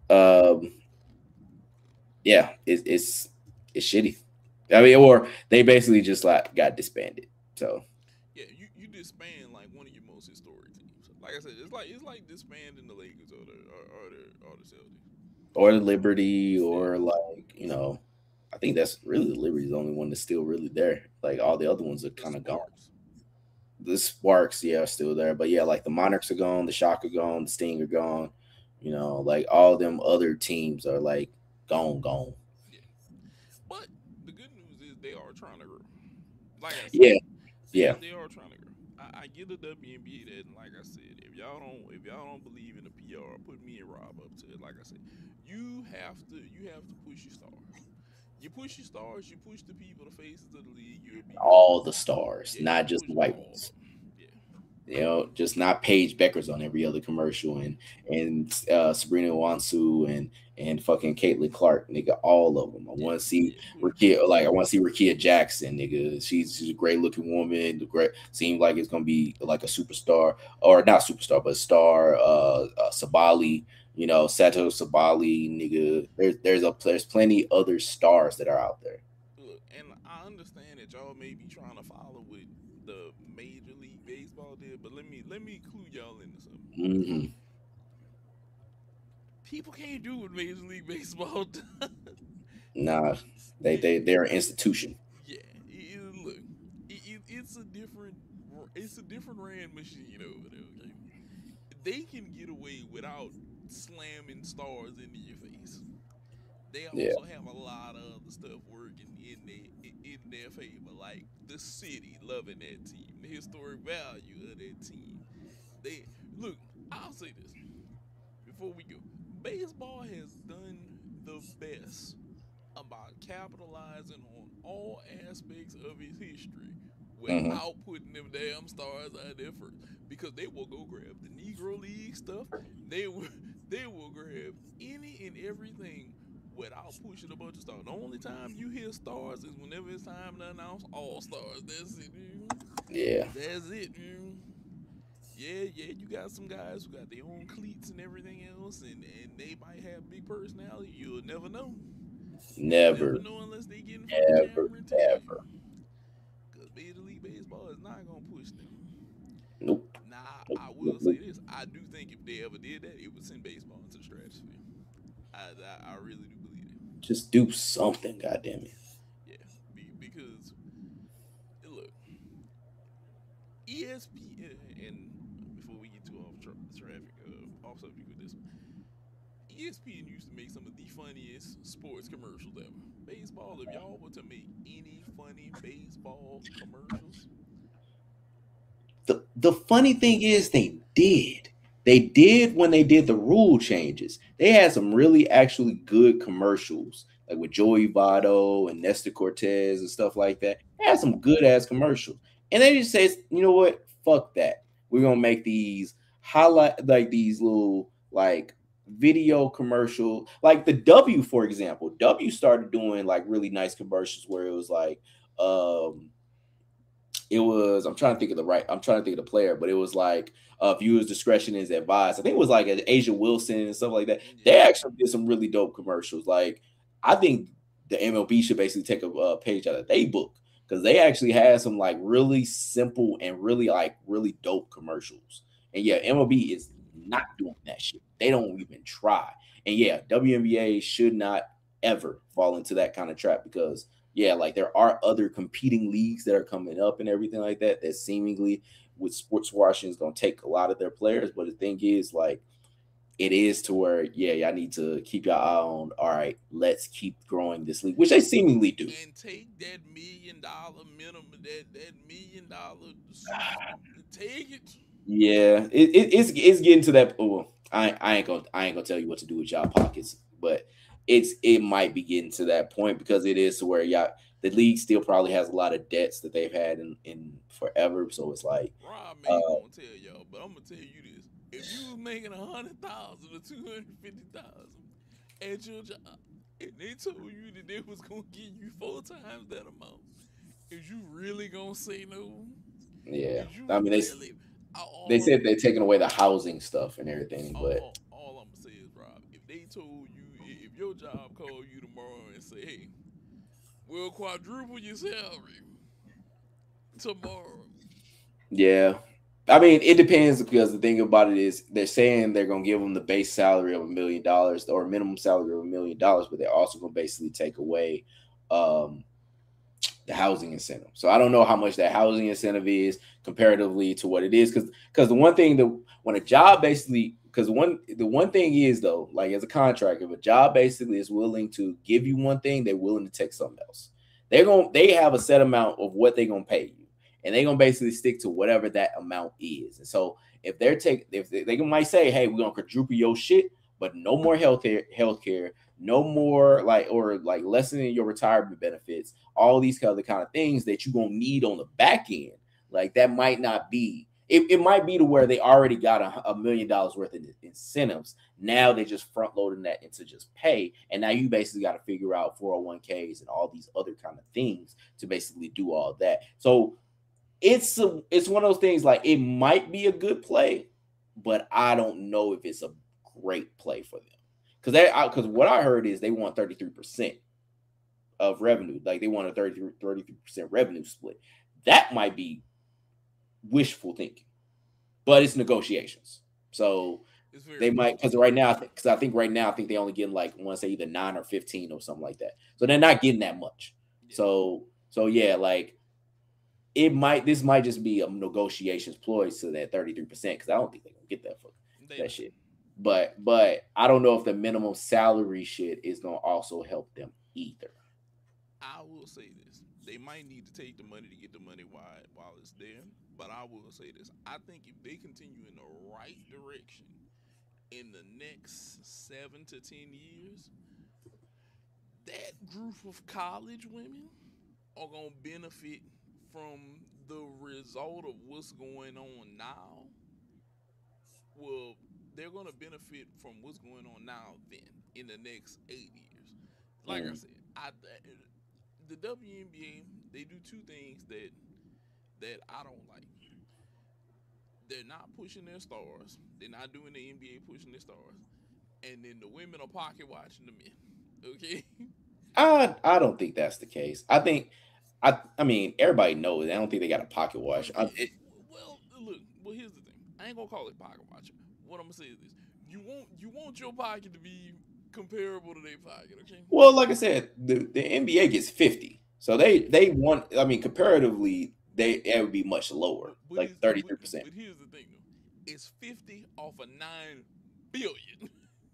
Speaker 5: yeah, it's shitty. I mean, or they basically just like got disbanded. So
Speaker 3: yeah, you disband like one of your most historic teams. Like I said, it's like disbanding the Lakers or the Celtics
Speaker 5: or Liberty or like I think that's really the Liberty's the only one that's still really there. Like all the other ones are kind of gone. The Sparks, yeah, are still there, but yeah, like the Monarchs are gone, the Shock are gone, the Sting are gone. Like all them other teams are like gone.
Speaker 3: Yeah, but the good news is they are trying to grow. Like I said,
Speaker 5: yeah,
Speaker 3: they are trying to grow. I get the WNBA that, and like I said, if y'all don't believe in the PR, put me and Rob up to it. Like I said, you have to push your stars. You push your stars, you push the people, the faces of the league.
Speaker 5: All the stars, not just the white ones.
Speaker 3: Yeah.
Speaker 5: Just not Paige Beckers on every other commercial, and Sabrina Wansu and fucking Caitlin Clark, nigga, all of them. I want to see Rakia Jackson, nigga. She's a great looking woman. Seems like it's gonna be like a superstar, or not superstar, but star. Sabali. Sato Sabali, nigga. There's plenty other stars that are out there.
Speaker 3: Look, and I understand that y'all may be trying to follow what the Major League Baseball did, but let me clue y'all into something.
Speaker 5: Mm-hmm.
Speaker 3: People can't do what Major League Baseball does.
Speaker 5: Nah, they're an institution.
Speaker 3: Yeah, look, it's a different rand machine over there. Okay? They can get away without slamming stars into your face. They also have a lot of other stuff working in their favor, like the city loving that team, the historic value of that team. I'll say this before we go. Baseball has done the best about capitalizing on all aspects of its history without putting them damn stars out there first, because they will go grab the Negro League stuff. They will grab any and everything without pushing a bunch of stars. The only time you hear stars is whenever it's time to announce all stars. That's it, dude.
Speaker 5: Yeah.
Speaker 3: That's it, dude. Yeah, you got some guys who got their own cleats and everything else, and they might have big personality. You'll never know.
Speaker 5: Never
Speaker 3: know unless they get in front of the camera and tell you. Because Major League Baseball is not going to push them.
Speaker 5: Nope.
Speaker 3: Now, I will say this. I do think if they ever did that, it would send baseball into the stratosphere. I really do believe it.
Speaker 5: Just do something, goddammit.
Speaker 3: Yeah, because, look, ESPN, and before we get too off subject with this one, ESPN used to make some of the funniest sports commercials ever. Baseball, if y'all were to make any funny baseball commercials.
Speaker 5: The funny thing is they did. They did when they did the rule changes. They had some really actually good commercials, like with Joey Votto and Nestor Cortez and stuff like that. They had some good ass commercials. And they just says, you know what? Fuck that. We're gonna make these these little like video commercial, like the W, for example. W started doing like really nice commercials where it was like I'm trying to think of the player, but it was like viewers' discretion is advised. I think it was like Asia Wilson and stuff like that. They actually did some really dope commercials. Like, I think the MLB should basically take a page out of their book, because they actually had some like really simple and really dope commercials. And yeah, MLB is not doing that shit. They don't even try. And yeah, WNBA should not ever fall into that kind of trap, because yeah, like there are other competing leagues that are coming up and everything like that seemingly with sports washing is going to take a lot of their players. But the thing is, like, it is to where, yeah, I need to keep your eye on, all right, let's keep growing this league, which they seemingly do.
Speaker 3: And take that $1 million minimum, that $1 million, take it.
Speaker 5: Yeah, it's getting to that. Oh, I ain't gonna tell you what to do with y'all pockets, but it might be getting to that point, because it is to where the league still probably has a lot of debts that they've had in forever. So it's like,
Speaker 3: Rob ain't gonna tell y'all, but I'm gonna tell you this: if you was making $100,000 or $250,000 at your job, and they told you that they was gonna give you 4 times that amount, is you really gonna say no?
Speaker 5: Yeah, I mean they said they're taking away the housing stuff and everything, but
Speaker 3: all I'm gonna say is, told you if your job called you tomorrow and say, "Hey, we'll quadruple your salary tomorrow."
Speaker 5: Yeah. I mean, it depends because the thing about it is they're saying they're going to give them the base salary of $1 million or minimum salary of $1 million, but they're also going to basically take away the housing incentive. So I don't know how much that housing incentive is comparatively to what it is. Because the one thing that when a job basically, because the one thing is though, like as a contractor, if a job basically is willing to give you one thing, they're willing to take something else. They have a set amount of what they're gonna pay you, and they're gonna basically stick to whatever that amount is. And so if they might say, hey, we're gonna quadruple your shit, but no more healthcare, no more like lessening your retirement benefits, all these other kind of things that you're gonna need on the back end. Like that might not be. It might be to where they already got $1 million worth of incentives. Now they're just front loading that into just pay. And now you basically got to figure out 401ks and all these other kind of things to basically do all that. So it's one of those things like it might be a good play, but I don't know if it's a great play for them. Because what I heard is they want 33% of revenue. Like they want a 33% revenue split. That might be wishful thinking, but it's negotiations. So they might, because right now, I think they only getting like, I want to say either 9 or 15 or something like that. So they're not getting that much. Yeah. So yeah, like this might just be a negotiations ploy to that 33% because I don't think they're gonna get that for that shit. But I don't know if the minimum salary shit is gonna also help them either.
Speaker 3: I will say this: they might need to take the money to get the money while it's there. But I will say this: I think if they continue in the right direction in the next 7 to 10 years, that group of college women are gonna benefit from the result of what's going on now. Well, they're gonna benefit from what's going on now. Then in the next 8 years, like I said, the WNBA, they do two things that I don't like. They're not pushing their stars. They're not doing the NBA pushing their stars. And then the women are pocket watching the men. Okay?
Speaker 5: I don't think that's the case. I mean, everybody knows. I don't think they got a pocket watch.
Speaker 3: Well, look. Well, here's the thing. I ain't gonna call it pocket watching. What I'm gonna say is this: you want your pocket to be comparable to their pocket. Okay?
Speaker 5: Well, like I said, the NBA gets 50, so they want. I mean, comparatively, it would be much lower, like 33%.
Speaker 3: But here's the thing, though: it's 50 off of $9 billion.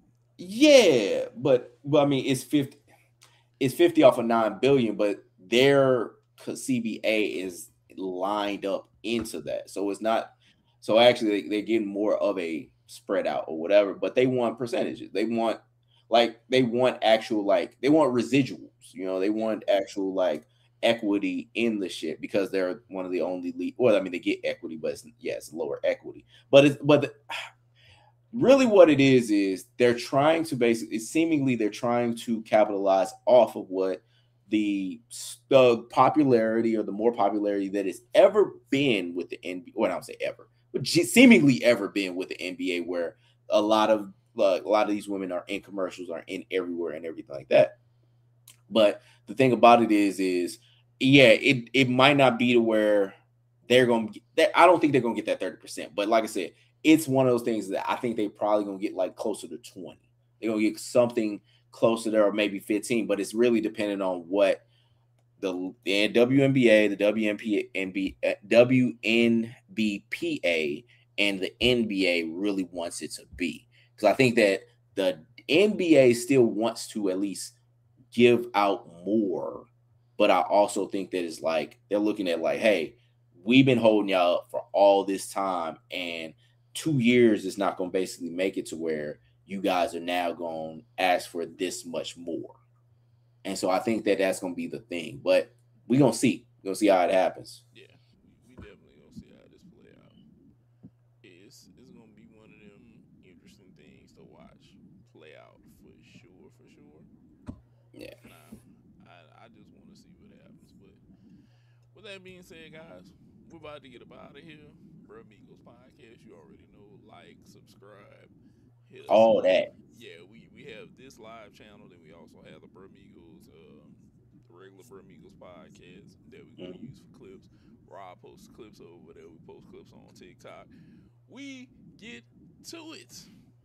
Speaker 5: Yeah, but I mean, it's 50. It's 50 off of $9 billion, but their CBA is lined up into that, so it's not. So actually, they're getting more of a spread out or whatever, but they want percentages. They want actual they want residuals. You know, they want actual equity in the shit because they're one of the only league. Well, I mean, they get equity, but it's lower equity. Really what it is they're trying to seemingly they're trying to capitalize off of what the popularity or the more popularity that has ever been with the NBA. Well, I don't say ever, but seemingly ever been with the NBA, where a lot of these women are in commercials, are in everywhere and everything like that. But the thing about it is yeah, it might not be to where they're going to get. I don't think they're going to get that 30%. But like I said, it's one of those things that I think they probably going to get closer to 20. They're going to get something closer there, or maybe 15. But it's really dependent on what the WNBA, the WNBPA, and the NBA really wants it to be. Because I think that the NBA still wants to at least give out more. But I also think that it's they're looking at hey, we've been holding y'all up for all this time, and 2 years is not going to basically make it to where you guys are now going to ask for this much more. And so I think that that's going to be the thing. But we're going to see. We're going to see how it happens.
Speaker 3: Yeah, we definitely going to see how this play out. It's going to be one of them interesting things to watch play out for sure.
Speaker 5: Yeah.
Speaker 3: I just want to see what happens. But with that being said, guys, we're about to get up out of here. Bruh Migos Podcast, you already know. Like, subscribe, hit us
Speaker 5: all
Speaker 3: up.
Speaker 5: That.
Speaker 3: Yeah, we we have this live channel, then we also have the Bramigos, the regular Bramigos podcast that we're gonna use for clips. Rob posts clips over there. We post clips on TikTok. We get to it.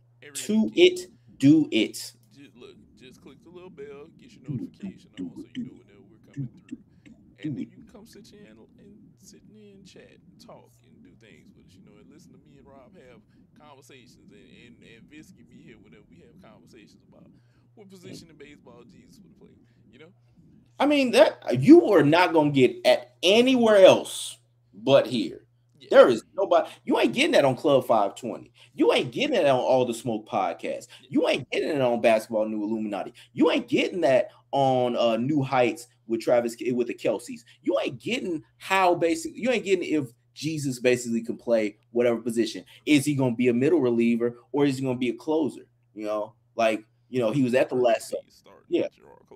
Speaker 5: Do it.
Speaker 3: Just click the little bell, get your notification on, so you know whenever we're coming through. And then you can come sit in and chat, talk, and do things with us, and listen to me and Rob have conversations, and Vince can be here whenever we have conversations about what position in baseball Jesus would play,
Speaker 5: I mean, that you are not gonna get at anywhere else but here. Yeah. There is nobody. You ain't getting that on Club 520. You ain't getting that on All the Smoke podcast. You ain't getting it on Basketball New Illuminati. You ain't getting that on New Heights with with the Kelseys. You ain't getting you ain't getting if Jesus basically can play whatever position. Is he gonna be a middle reliever or is he gonna be a closer? He was at the last. Yeah.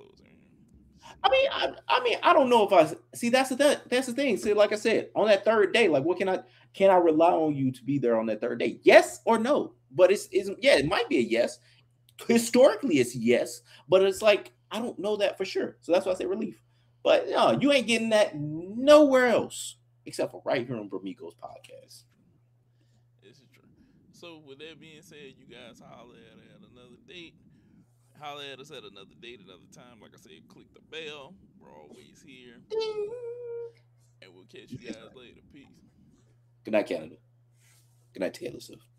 Speaker 5: I mean, I don't know if I see. That's the thing. See, like I said, on that third day, like, what can I rely on you to be there on that third day? Yes or no? But it might be a yes. Historically, it's yes, but it's like I don't know that for sure. So that's why I say relief. But no, you ain't getting that nowhere else except for right here on Bramigos podcast.
Speaker 3: This is true. So with that being said, you guys holler at another date. Holler at us at another date, another time. Like I said, click the bell. We're always here. And we'll catch you guys later. Peace.
Speaker 5: Good night, Canada. Good night, Taylor Swift.